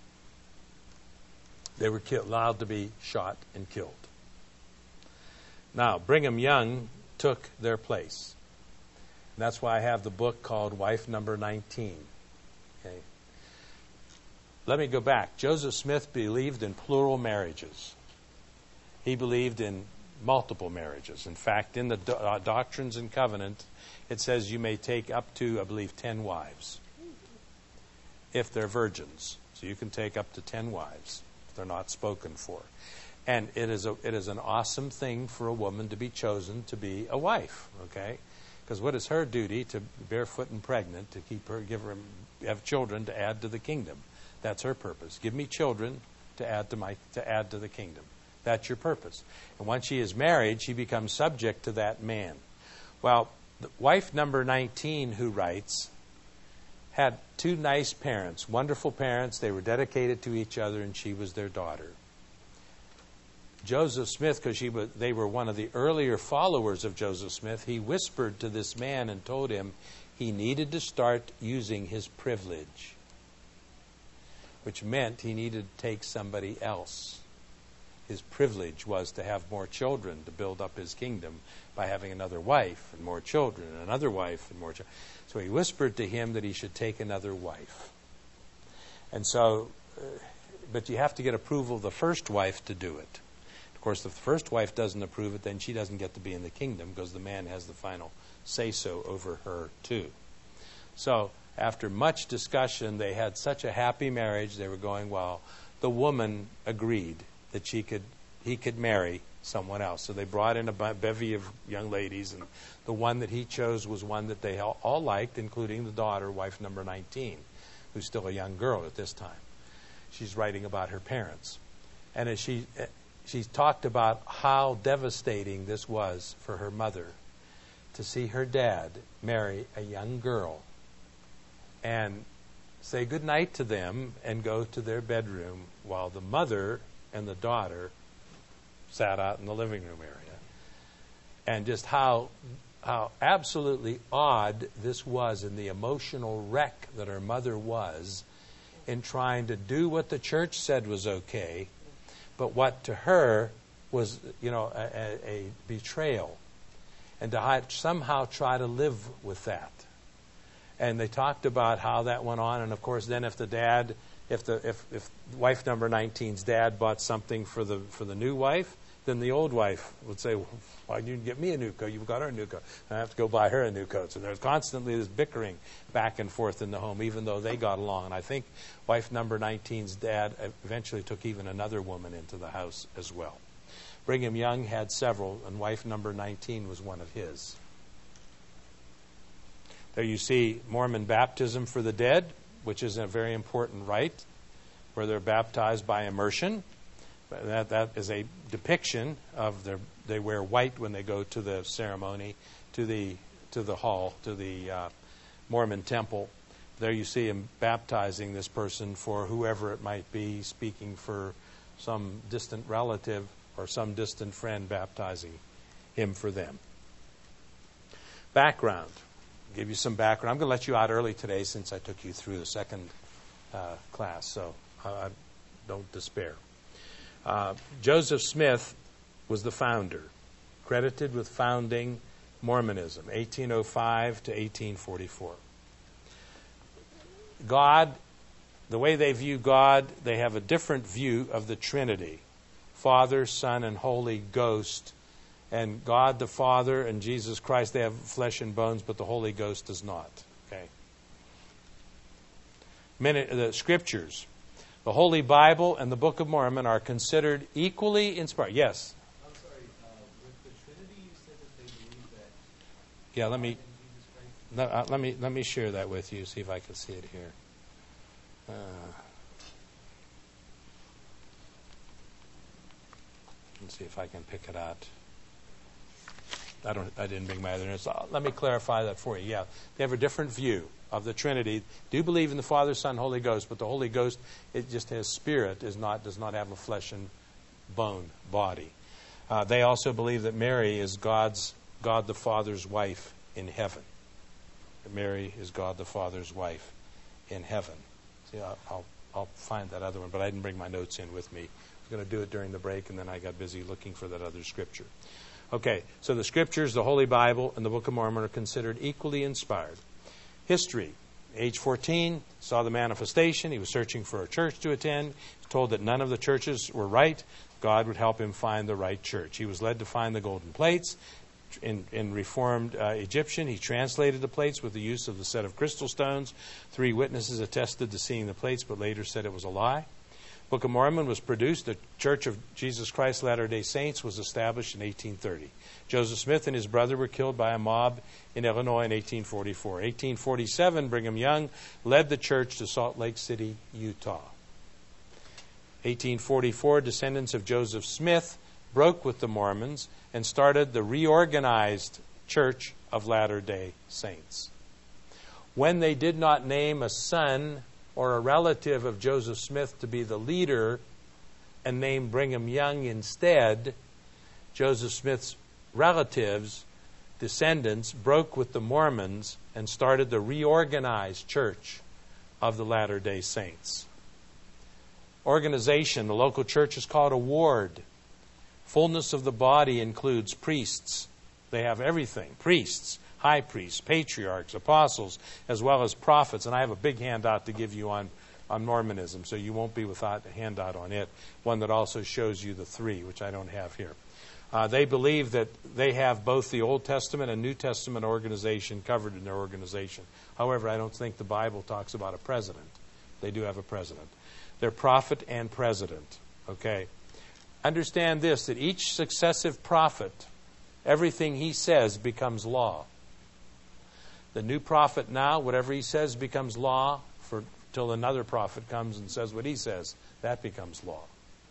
they were killed, allowed to be shot and killed. Now, Brigham Young took their place. And that's why I have the book called Wife Number nineteen. Okay. Let me go back. Joseph Smith believed in plural marriages. He believed in multiple marriages. In fact, in the do- uh, Doctrines and Covenant, it says you may take up to, I believe, ten wives if they're virgins. So you can take up to ten wives if they're not spoken for. And it is a, it is an awesome thing for a woman to be chosen to be a wife, okay? Because what is her duty? To barefoot and pregnant, to keep her, give her, have children to add to the kingdom. That's her purpose. Give me children to add to my, to add to the kingdom. That's your purpose. And once she is married, she becomes subject to that man. Well, the wife number nineteen, who writes, had two nice parents, wonderful parents. They were dedicated to each other, and she was their daughter. Joseph Smith, because she was, they were one of the earlier followers of Joseph Smith, he whispered to this man and told him he needed to start using his privilege, which meant he needed to take somebody else. His privilege was to have more children, to build up his kingdom by having another wife and more children, and another wife and more children. So he whispered to him that he should take another wife. And so, uh, but you have to get approval of the first wife to do it. Of course, if the first wife doesn't approve it, then she doesn't get to be in the kingdom because the man has the final say-so over her too. So after much discussion, they had such a happy marriage. They were going well. The woman agreed that she could, he could marry someone else. So they brought in a bevy of young ladies, and the one that he chose was one that they all, all liked, including the daughter, wife number nineteen, who's still a young girl at this time. She's writing about her parents. And as she, she talked about how devastating this was for her mother to see her dad marry a young girl and say goodnight to them and go to their bedroom while the mother and the daughter sat out in the living room area. And just how how absolutely odd this was, in the emotional wreck that her mother was in trying to do what the church said was okay, but what to her was, you know, a, a betrayal, and to hi- somehow try to live with that. And they talked about how that went on, and of course, then if the dad, if the if, if wife number nineteen's dad bought something for the for the new wife, then the old wife would say, well, why didn't you get me a new coat? You've got her a new coat. I have to go buy her a new coat. So there's constantly this bickering back and forth in the home, even though they got along. And I think wife number nineteen's dad eventually took even another woman into the house as well. Brigham Young had several, and wife number nineteen was one of his. There you see Mormon baptism for the dead, which is a very important rite, where they're baptized by immersion. That that is a depiction of their. They wear white when they go to the ceremony, to the to the hall, to the uh, Mormon temple. There you see him baptizing this person for whoever it might be, speaking for some distant relative or some distant friend, baptizing him for them. Background. I'll give you some background. I'm going to let you out early today since I took you through the second uh, class, so uh, don't despair. Uh, Joseph Smith was the founder, credited with founding Mormonism, eighteen oh five to eighteen forty-four. God, the way they view God, they have a different view of the Trinity. Father, Son, and Holy Ghost. And God the Father and Jesus Christ, they have flesh and bones, but the Holy Ghost does not. Okay. Many, the Scriptures, the Holy Bible and the Book of Mormon are considered equally inspired. Yes? I'm sorry, uh, with the Trinity, you said that they believe that Yeah, let me, God and Jesus Christ let, uh, let me, let me share that with you, see if I can see it here. Uh, let's see if I can pick it out. I don't. I didn't bring my other notes. Uh, Let me clarify that for you. Yeah, they have a different view of the Trinity. Do believe in the Father, Son, Holy Ghost, but the Holy Ghost, it just has spirit, is not does not have a flesh and bone body. Uh, they also believe that Mary is God's God the Father's wife in heaven. That Mary is God the Father's wife in heaven. See, I'll, I'll I'll find that other one, but I didn't bring my notes in with me. I was going to do it during the break, and then I got busy looking for that other scripture. Okay, so the Scriptures, the Holy Bible, and the Book of Mormon are considered equally inspired. History. Age fourteen, saw the manifestation. He was searching for a church to attend. He was told that none of the churches were right. God would help him find the right church. He was led to find the golden plates. In, in Reformed uh, Egyptian, he translated the plates with the use of the set of crystal stones. Three witnesses attested to seeing the plates, but later said it was a lie. Book of Mormon was produced. The Church of Jesus Christ Latter-day Saints was established in eighteen thirty. Joseph Smith and his brother were killed by a mob in Illinois in eighteen forty-four. eighteen forty-seven, Brigham Young led the church to Salt Lake City, Utah. eighteen forty-four, descendants of Joseph Smith broke with the Mormons and started the reorganized Church of Latter-day Saints. When they did not name a son or a relative of Joseph Smith to be the leader and named Brigham Young instead, Joseph Smith's relatives, descendants, broke with the Mormons and started the reorganized Church of the Latter-day Saints. Organization, the local church is called a ward. Fullness of the body includes priests. They have everything. Priests, high priests, patriarchs, apostles, as well as prophets. And I have a big handout to give you on, on Mormonism, so you won't be without a handout on it. One that also shows you the three, which I don't have here. Uh, they believe that they have both the Old Testament and New Testament organization covered in their organization. However, I don't think the Bible talks about a president. They do have a president. They're prophet and president. Okay. Understand this, that each successive prophet, everything he says becomes law. The new prophet now, whatever he says becomes law for till another prophet comes and says what he says. That becomes law.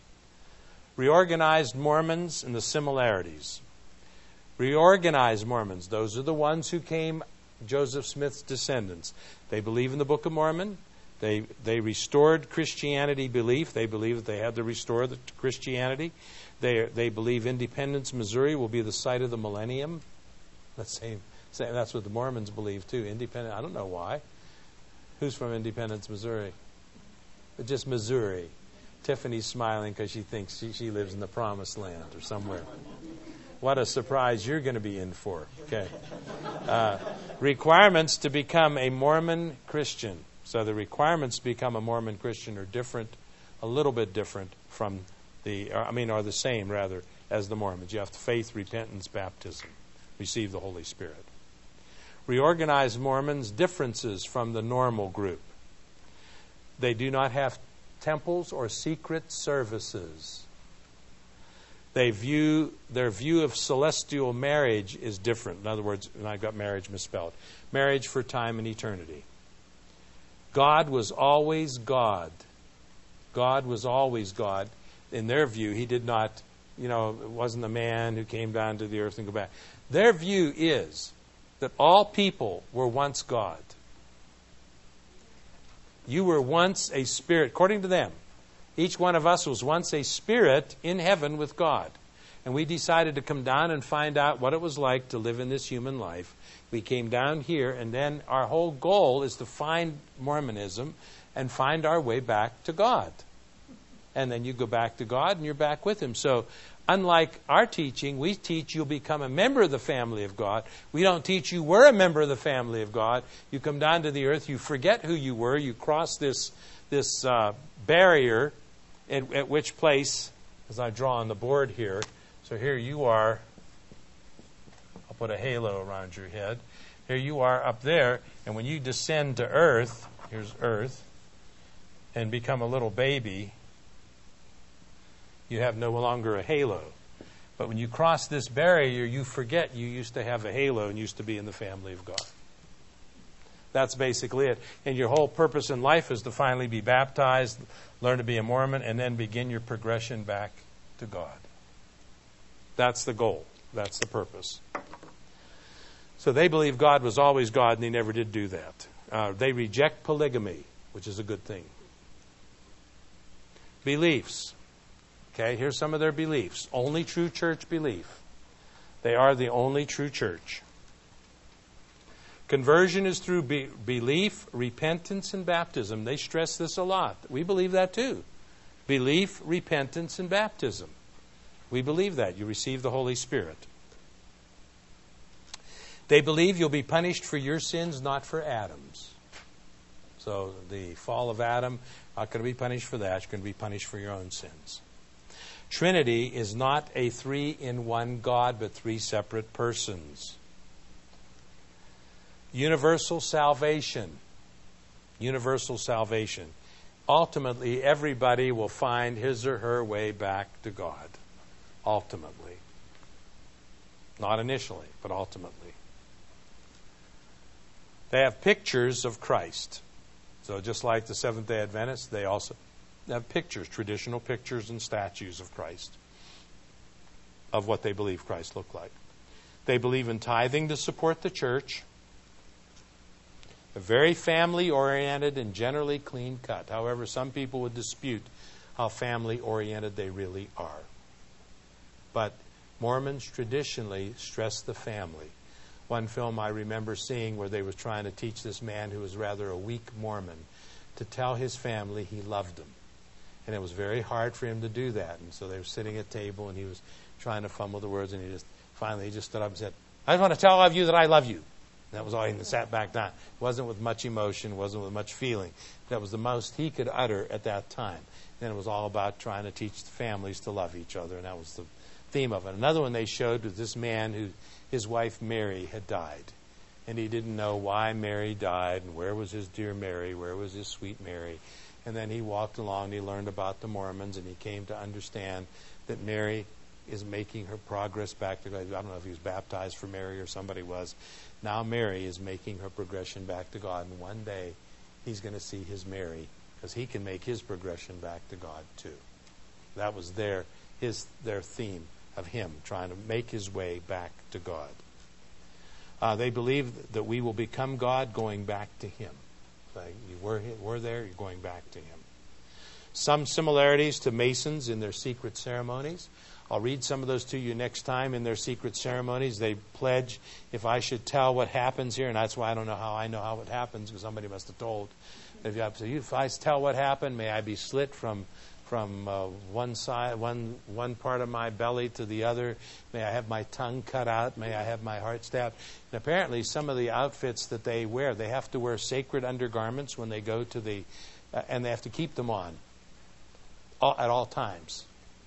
Reorganized Mormons and the similarities. Reorganized Mormons, those are the ones who came Joseph Smith's descendants. They believe in the Book of Mormon. They they restored Christianity belief. They believe that they had to restore the Christianity. They they believe Independence, Missouri will be the site of the millennium. Let's say, say that's what the Mormons believe too. Independent. I don't know why. Who's from Independence, Missouri? But just Missouri. Tiffany's smiling because she thinks she, she lives in the promised land or somewhere. What a surprise you're going to be in for. Okay. Uh, requirements to become a Mormon Christian. So the requirements to become a Mormon Christian are different, a little bit different from the, I mean, are the same rather as the Mormons. You have faith, repentance, baptism, receive the Holy Spirit. Reorganized Mormons, differences from the normal group. They do not have temples or secret services. They view, their view of celestial marriage is different. In other words, and I got marriage misspelled. Marriage for time and eternity. God was always God. God was always God. In their view, he did not, you know, it wasn't a man who came down to the earth and go back. Their view is that all people were once God. You were once a spirit, according to them. Each one of us was once a spirit in heaven with God. And we decided to come down and find out what it was like to live in this human life. We came down here, and then our whole goal is to find Mormonism and find our way back to God. And then you go back to God, and you're back with Him. So, unlike our teaching, we teach you'll become a member of the family of God. We don't teach you were a member of the family of God. You come down to the earth, you forget who you were, you cross this, this uh, barrier, at, at which place, as I draw on the board here. So here you are. I'll put a halo around your head. Here you are up there, and when you descend to earth, here's earth, and become a little baby, you have no longer a halo. But when you cross this barrier, you forget you used to have a halo and used to be in the family of God. That's basically it. And your whole purpose in life is to finally be baptized, learn to be a Mormon, and then begin your progression back to God. That's the goal. That's the purpose. So they believe God was always God, and He never did do that. Uh, they reject polygamy, which is a good thing. Beliefs. Okay, here's some of their beliefs. Only true church belief. They are the only true church. Conversion is through be- belief, repentance, and baptism. They stress this a lot. We believe that too. Belief, repentance, and baptism. We believe that. You receive the Holy Spirit. They believe you'll be punished for your sins, not for Adam's. So the fall of Adam, not going to be punished for that. You're going to be punished for your own sins. Trinity is not a three-in-one God, but three separate persons. Universal salvation. Universal salvation. Ultimately, everybody will find his or her way back to God. Ultimately. Not initially, but ultimately. They have pictures of Christ. So just like the Seventh-day Adventists, they also have pictures, traditional pictures and statues of Christ, of what they believe Christ looked like. They believe in tithing to support the church. They're very family-oriented and generally clean-cut. However, some people would dispute how family-oriented they really are. But Mormons traditionally stress the family. One film I remember seeing where they were trying to teach this man who was rather a weak Mormon to tell his family he loved them. And it was very hard for him to do that. And so they were sitting at table and he was trying to fumble the words, and he just finally he just stood up and said, "I just want to tell all of you that I love you." And that was all. He sat back down. It wasn't with much emotion, wasn't with much feeling. That was the most he could utter at that time. And it was all about trying to teach the families to love each other, and that was the theme of it. Another one they showed was this man who his wife Mary had died. And he didn't know why Mary died and where was his dear Mary, where was his sweet Mary. And then he walked along and he learned about the Mormons, and he came to understand that Mary is making her progress back to God. I don't know if he was baptized for Mary or somebody was. Now Mary is making her progression back to God. And one day he's going to see his Mary, because he can make his progression back to God too. That was their, his, their theme of him trying to make his way back to God. Uh, they believe that we will become God going back to Him. Like you were, were there, you're going back to Him. Some similarities to Masons in their secret ceremonies. I'll read some of those to you next time. In their secret ceremonies, they pledge, if I should tell what happens here, and that's why I don't know how I know how it happens, because somebody must have told. If, you have to, if I tell what happened, may I be slit from from uh, one side, one one part of my belly to the other. May I have my tongue cut out. May I have my heart stabbed. And apparently, some of the outfits that they wear, they have to wear sacred undergarments when they go to the, uh, and they have to keep them on all, at all times.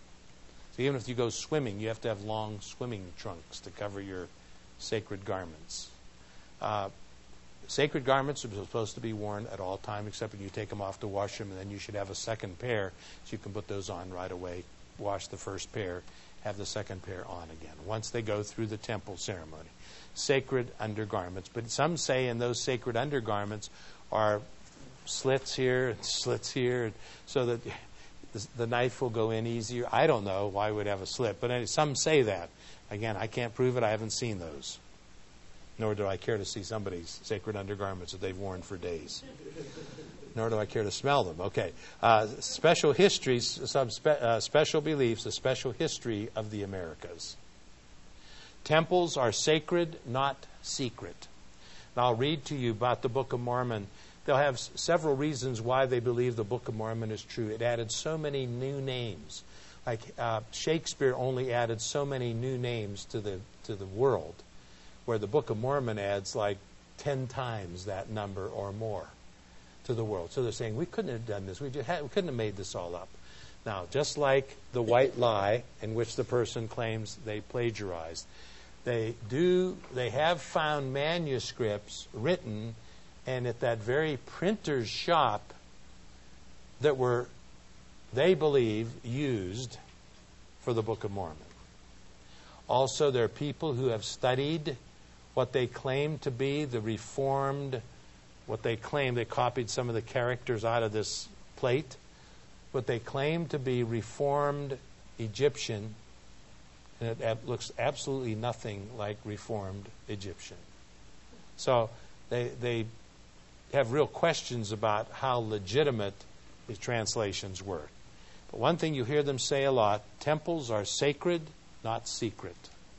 So even if you go swimming, you have to have long swimming trunks to cover your sacred garments. Uh, Sacred garments are supposed to be worn at all times, except when you take them off to wash them, and then you should have a second pair so you can put those on right away. Wash the first pair, have the second pair on again once they go through the temple ceremony. Sacred undergarments. But some say in those sacred undergarments are slits here and slits here so that the knife will go in easier. I don't know why we'd have a slit, but anyway, some say that. Again, I can't prove it. I haven't seen those. Nor do I care to see somebody's sacred undergarments that they've worn for days. Nor do I care to smell them. Okay. Uh, special histories, some spe- uh, special beliefs, a special history of the Americas. Temples are sacred, not secret. Now I'll read to you about the Book of Mormon. They'll have s- several reasons why they believe the Book of Mormon is true. It added so many new names. Like uh, Shakespeare only added so many new names to the to the world, where the Book of Mormon adds like ten times that number or more to the world. So they're saying, we couldn't have done this. We, just had, we couldn't have made this all up. Now, just like the white lie in which the person claims they plagiarized, they do they have found manuscripts written and at that very printer's shop that were, they believe, used for the Book of Mormon. Also, there are people who have studied what they claim to be the Reformed, what they claim, they copied some of the characters out of this plate, what they claim to be Reformed Egyptian, and it ab- looks absolutely nothing like Reformed Egyptian. So they they have real questions about how legitimate these translations were. But one thing you hear them say a lot, temples are sacred, not secret.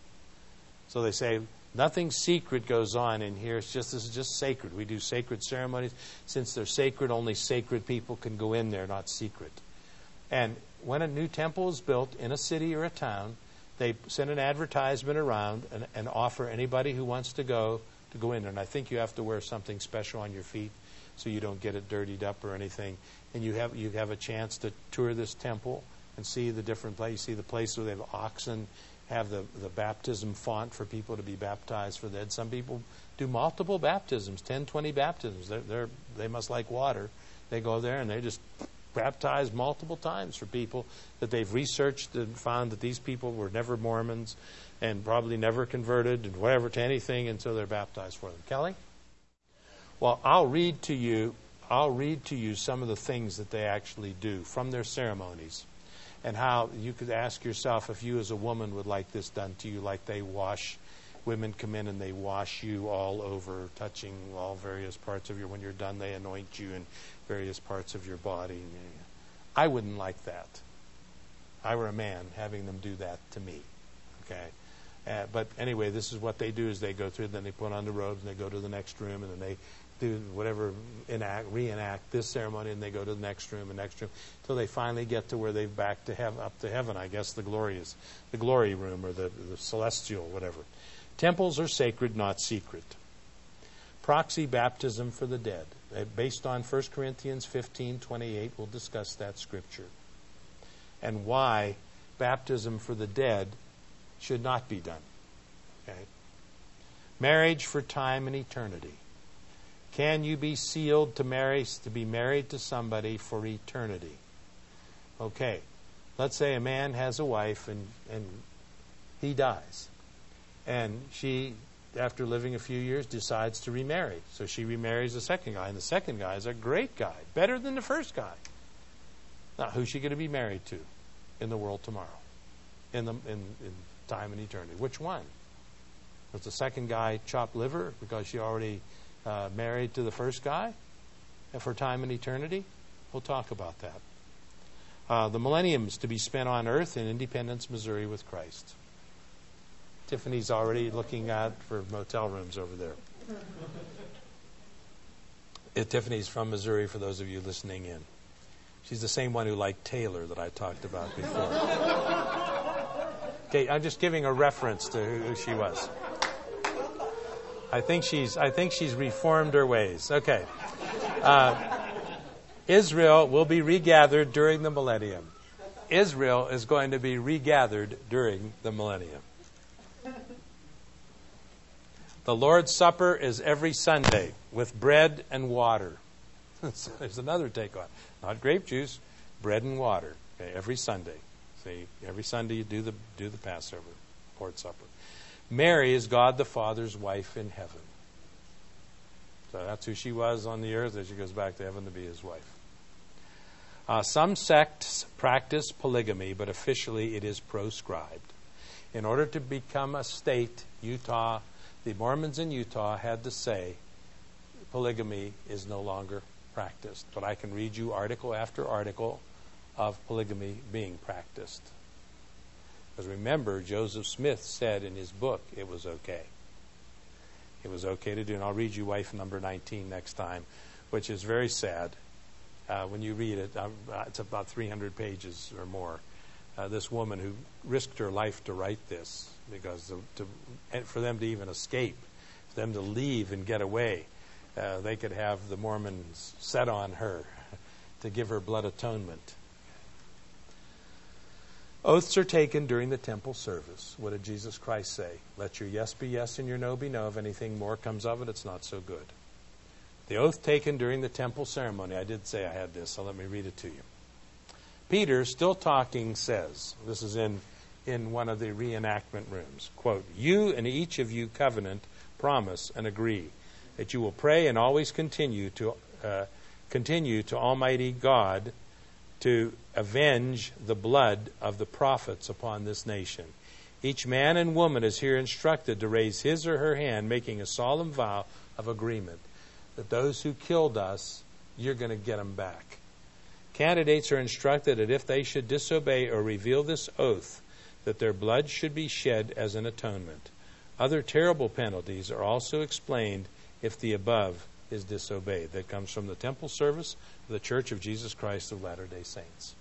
So they say nothing secret goes on in here. It's just this is just sacred. We do sacred ceremonies. Since they're sacred, only sacred people can go in there, not secret. And when a new temple is built in a city or a town, they send an advertisement around and, and offer anybody who wants to go to go in there. And I think you have to wear something special on your feet so you don't get it dirtied up or anything. And you have you have a chance to tour this temple and see the different places. See the place where they have oxen, have the, the baptism font for people to be baptized for that. Some people do multiple baptisms, ten, twenty baptisms. They're, they're, they must like water. They go there and they just baptize multiple times for people that they've researched and found that these people were never Mormons and probably never converted and whatever to anything, and so they're baptized for them. Kelly? Well, I'll read to you I'll read to you some of the things that they actually do from their ceremonies, and how you could ask yourself if you as a woman would like this done to you, like they wash, women come in and they wash you all over, touching all various parts of your, when you're done, they anoint you in various parts of your body. I wouldn't like that. If I were a man, having them do that to me. Okay? Uh, but anyway, this is what they do is they go through, then they put on the robes, and they go to the next room, and then they do whatever, enact, reenact this ceremony, and they go to the next room and next room, until they finally get to where they've back to heaven, up to heaven, I guess the glorious, the glory room or the, the celestial, whatever. Temples are sacred, not secret. Proxy baptism for the dead. Based on First Corinthians fifteen twenty-eight, we'll discuss that scripture. And why baptism for the dead should not be done. Okay? Marriage for time and eternity. Can you be sealed to marry, to be married to somebody for eternity? Okay. Let's say a man has a wife and, and he dies. And she, after living a few years, decides to remarry. So she remarries the second guy. And the second guy is a great guy, better than the first guy. Now, who's she going to be married to in the world tomorrow? In the in, in time and eternity. Which one? Does the second guy chop liver because she already uh, married to the first guy for time and eternity? We'll talk about that. Uh, the millenniums to be spent on earth in Independence, Missouri with Christ. Tiffany's already looking at for motel rooms over there. uh, Tiffany's from Missouri, for those of you listening in. She's the same one who liked Taylor that I talked about before. Okay, I'm just giving a reference to who, who she was. I think she's I think she's reformed her ways. Okay. Uh, Israel will be regathered during the millennium. Israel is going to be regathered during the millennium. The Lord's Supper is every Sunday with bread and water. There's another take on it. Not grape juice, bread and water. Okay, every Sunday. See, every Sunday you do the do the Passover, Lord's Supper. Mary is God the Father's wife in heaven. So that's who she was on the earth as she goes back to heaven to be his wife. Uh, some sects practice polygamy, but officially it is proscribed. In order to become a state, Utah, the Mormons in Utah had to say polygamy is no longer practiced. But I can read you article after article of polygamy being practiced. Because remember, Joseph Smith said in his book it was okay. It was okay to do. And I'll read you wife number nineteen next time, which is very sad. Uh, when you read it, uh, it's about three hundred pages or more. Uh, this woman who risked her life to write this, because to, to, for them to even escape, for them to leave and get away, uh, they could have the Mormons set on her to give her blood atonement. Oaths are taken during the temple service. What did Jesus Christ say? Let your yes be yes and your no be no. If anything more comes of it, it's not so good. The oath taken during the temple ceremony. I did say I had this, so let me read it to you. Peter, still talking, says, this is in, in one of the reenactment rooms, quote, you and each of you covenant, promise, and agree that you will pray and always continue to uh, continue to Almighty God to avenge the blood of the prophets upon this nation. Each man and woman is here instructed to raise his or her hand, making a solemn vow of agreement that those who killed us, you're going to get them back. Candidates are instructed that if they should disobey or reveal this oath, that their blood should be shed as an atonement. Other terrible penalties are also explained if the above is disobeyed. That comes from the temple service of the Church of Jesus Christ of Latter-day Saints.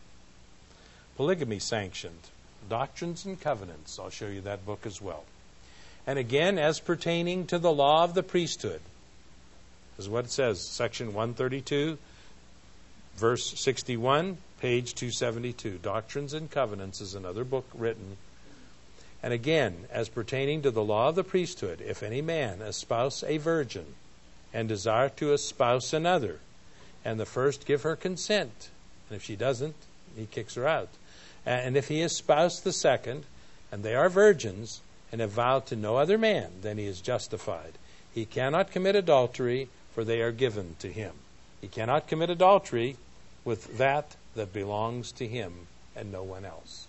Polygamy sanctioned. Doctrines and Covenants. I'll show you that book as well. And again, as pertaining to the law of the priesthood, this is what it says, section one thirty-two, verse sixty-one, page two seventy-two. Doctrines and Covenants is another book written. And again, as pertaining to the law of the priesthood, if any man espouse a virgin and desire to espouse another, and the first give her consent, and if she doesn't, he kicks her out. And if he espouse the second, and they are virgins, and have vowed to no other man, then he is justified. He cannot commit adultery, for they are given to him. He cannot commit adultery with that that belongs to him and no one else.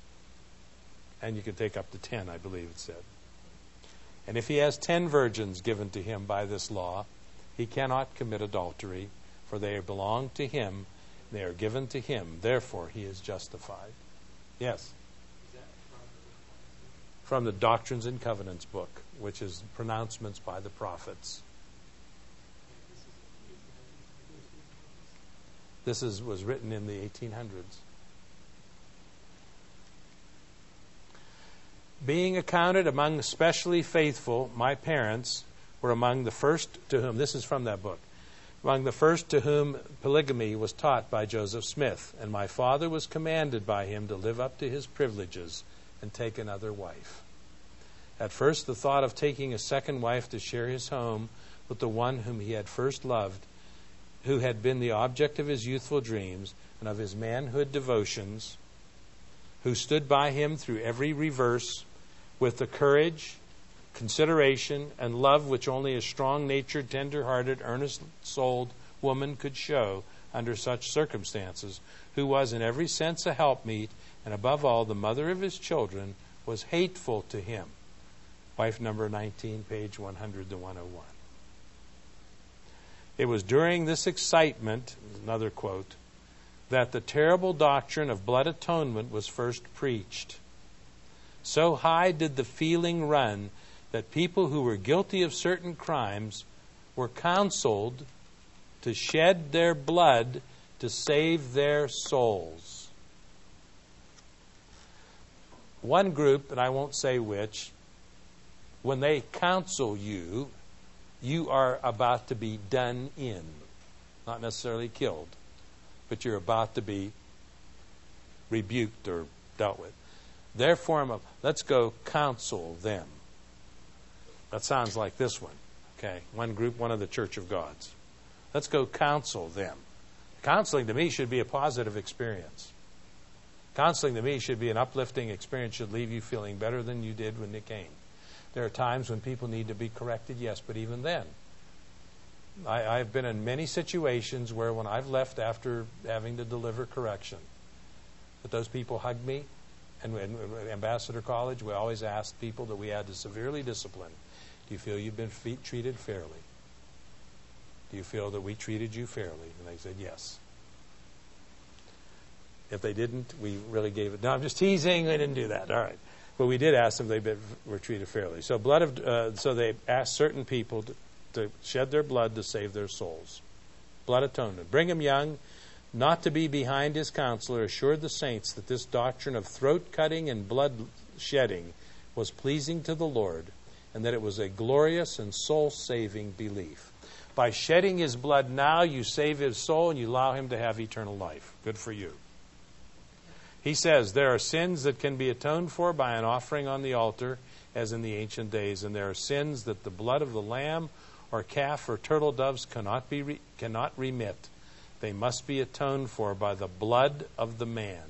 And you can take up to ten, I believe it said. And if he has ten virgins given to him by this law, he cannot commit adultery, for they belong to him, they are given to him. Therefore, he is justified. Yes? From the Doctrines and Covenants book, which is pronouncements by the prophets. This is, was written in the eighteen hundreds. Being accounted among the specially faithful, my parents were among the first to whom, this is from that book, among the first to whom polygamy was taught by Joseph Smith, and my father was commanded by him to live up to his privileges and take another wife. At first, the thought of taking a second wife to share his home with the one whom he had first loved, who had been the object of his youthful dreams and of his manhood devotions, who stood by him through every reverse with the courage, consideration, and love which only a strong-natured, tender-hearted, earnest-souled woman could show under such circumstances, who was in every sense a helpmeet, and above all the mother of his children, was hateful to him. Wife number nineteen, page one hundred to one oh one. It was during this excitement, another quote, that the terrible doctrine of blood atonement was first preached. So high did the feeling run that people who were guilty of certain crimes were counseled to shed their blood to save their souls. One group, and I won't say which, when they counsel you, you are about to be done in. Not necessarily killed, but you're about to be rebuked or dealt with. Their form of, let's go counsel them. That sounds like this one. Okay, one group, one of the Church of Gods. Let's go counsel them. Counseling to me should be a positive experience. Counseling to me should be an uplifting experience, should leave you feeling better than you did when it came. There are times when people need to be corrected, yes, but even then. I, I've been in many situations where when I've left after having to deliver correction, that those people hugged me. And in Ambassador College, we always asked people that we had to severely discipline, do you feel you've been fe- treated fairly? Do you feel that we treated you fairly? And they said, yes. If they didn't, we really gave it. No, I'm just teasing. We didn't do that. All right. But we did ask them if they were treated fairly. So blood of, uh, so they asked certain people to, to shed their blood to save their souls. Blood atonement. Brigham Young, not to be behind his counselor, assured the saints that this doctrine of throat-cutting and blood-shedding was pleasing to the Lord, and that it was a glorious and soul-saving belief. By shedding his blood now, you save his soul, and you allow him to have eternal life. Good for you. He says, there are sins that can be atoned for by an offering on the altar, as in the ancient days, and there are sins that the blood of the lamb or calf or turtle doves cannot be re- cannot remit. They must be atoned for by the blood of the man.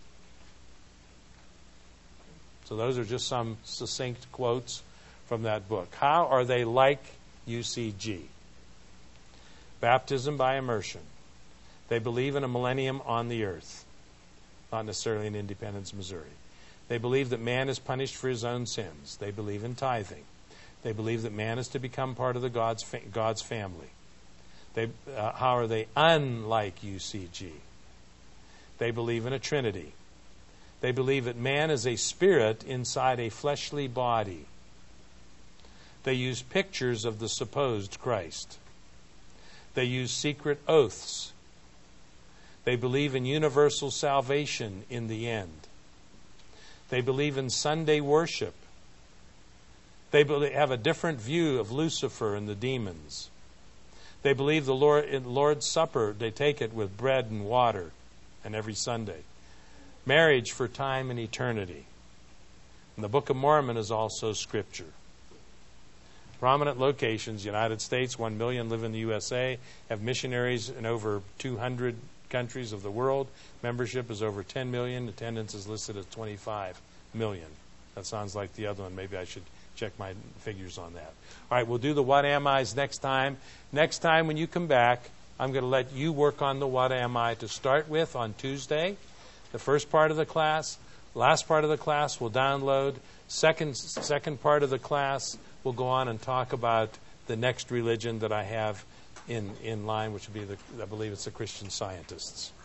So those are just some succinct quotes from that book. How are they like U C G? Baptism by immersion. They believe in a millennium on the earth, not necessarily in Independence, Missouri. They believe that man is punished for his own sins. They believe in tithing. They believe that man is to become part of the God's fa- God's family. They, uh, how are they unlike U C G? They believe in a Trinity. They believe that man is a spirit inside a fleshly body. They use pictures of the supposed Christ. They use secret oaths. They believe in universal salvation in the end. They believe in Sunday worship. They have a different view of Lucifer and the demons. They believe the Lord, in Lord's Supper, they take it with bread and water, and every Sunday. Marriage for time and eternity. And the Book of Mormon is also Scripture. Prominent locations: United States, one million live in the U S A, have missionaries in over two hundred countries of the world. Membership is over ten million. Attendance is listed as twenty-five million. That sounds like the other one. Maybe I should check my figures on that. All right, we'll do the what am I's next time. Next time when you come back, I'm going to let you work on the what am I to start with on Tuesday. The first part of the class. Last part of the class we'll download. Second, second part of the class we'll go on and talk about the next religion that I have in, in line, which would be, the, I believe it's the Christian Scientists.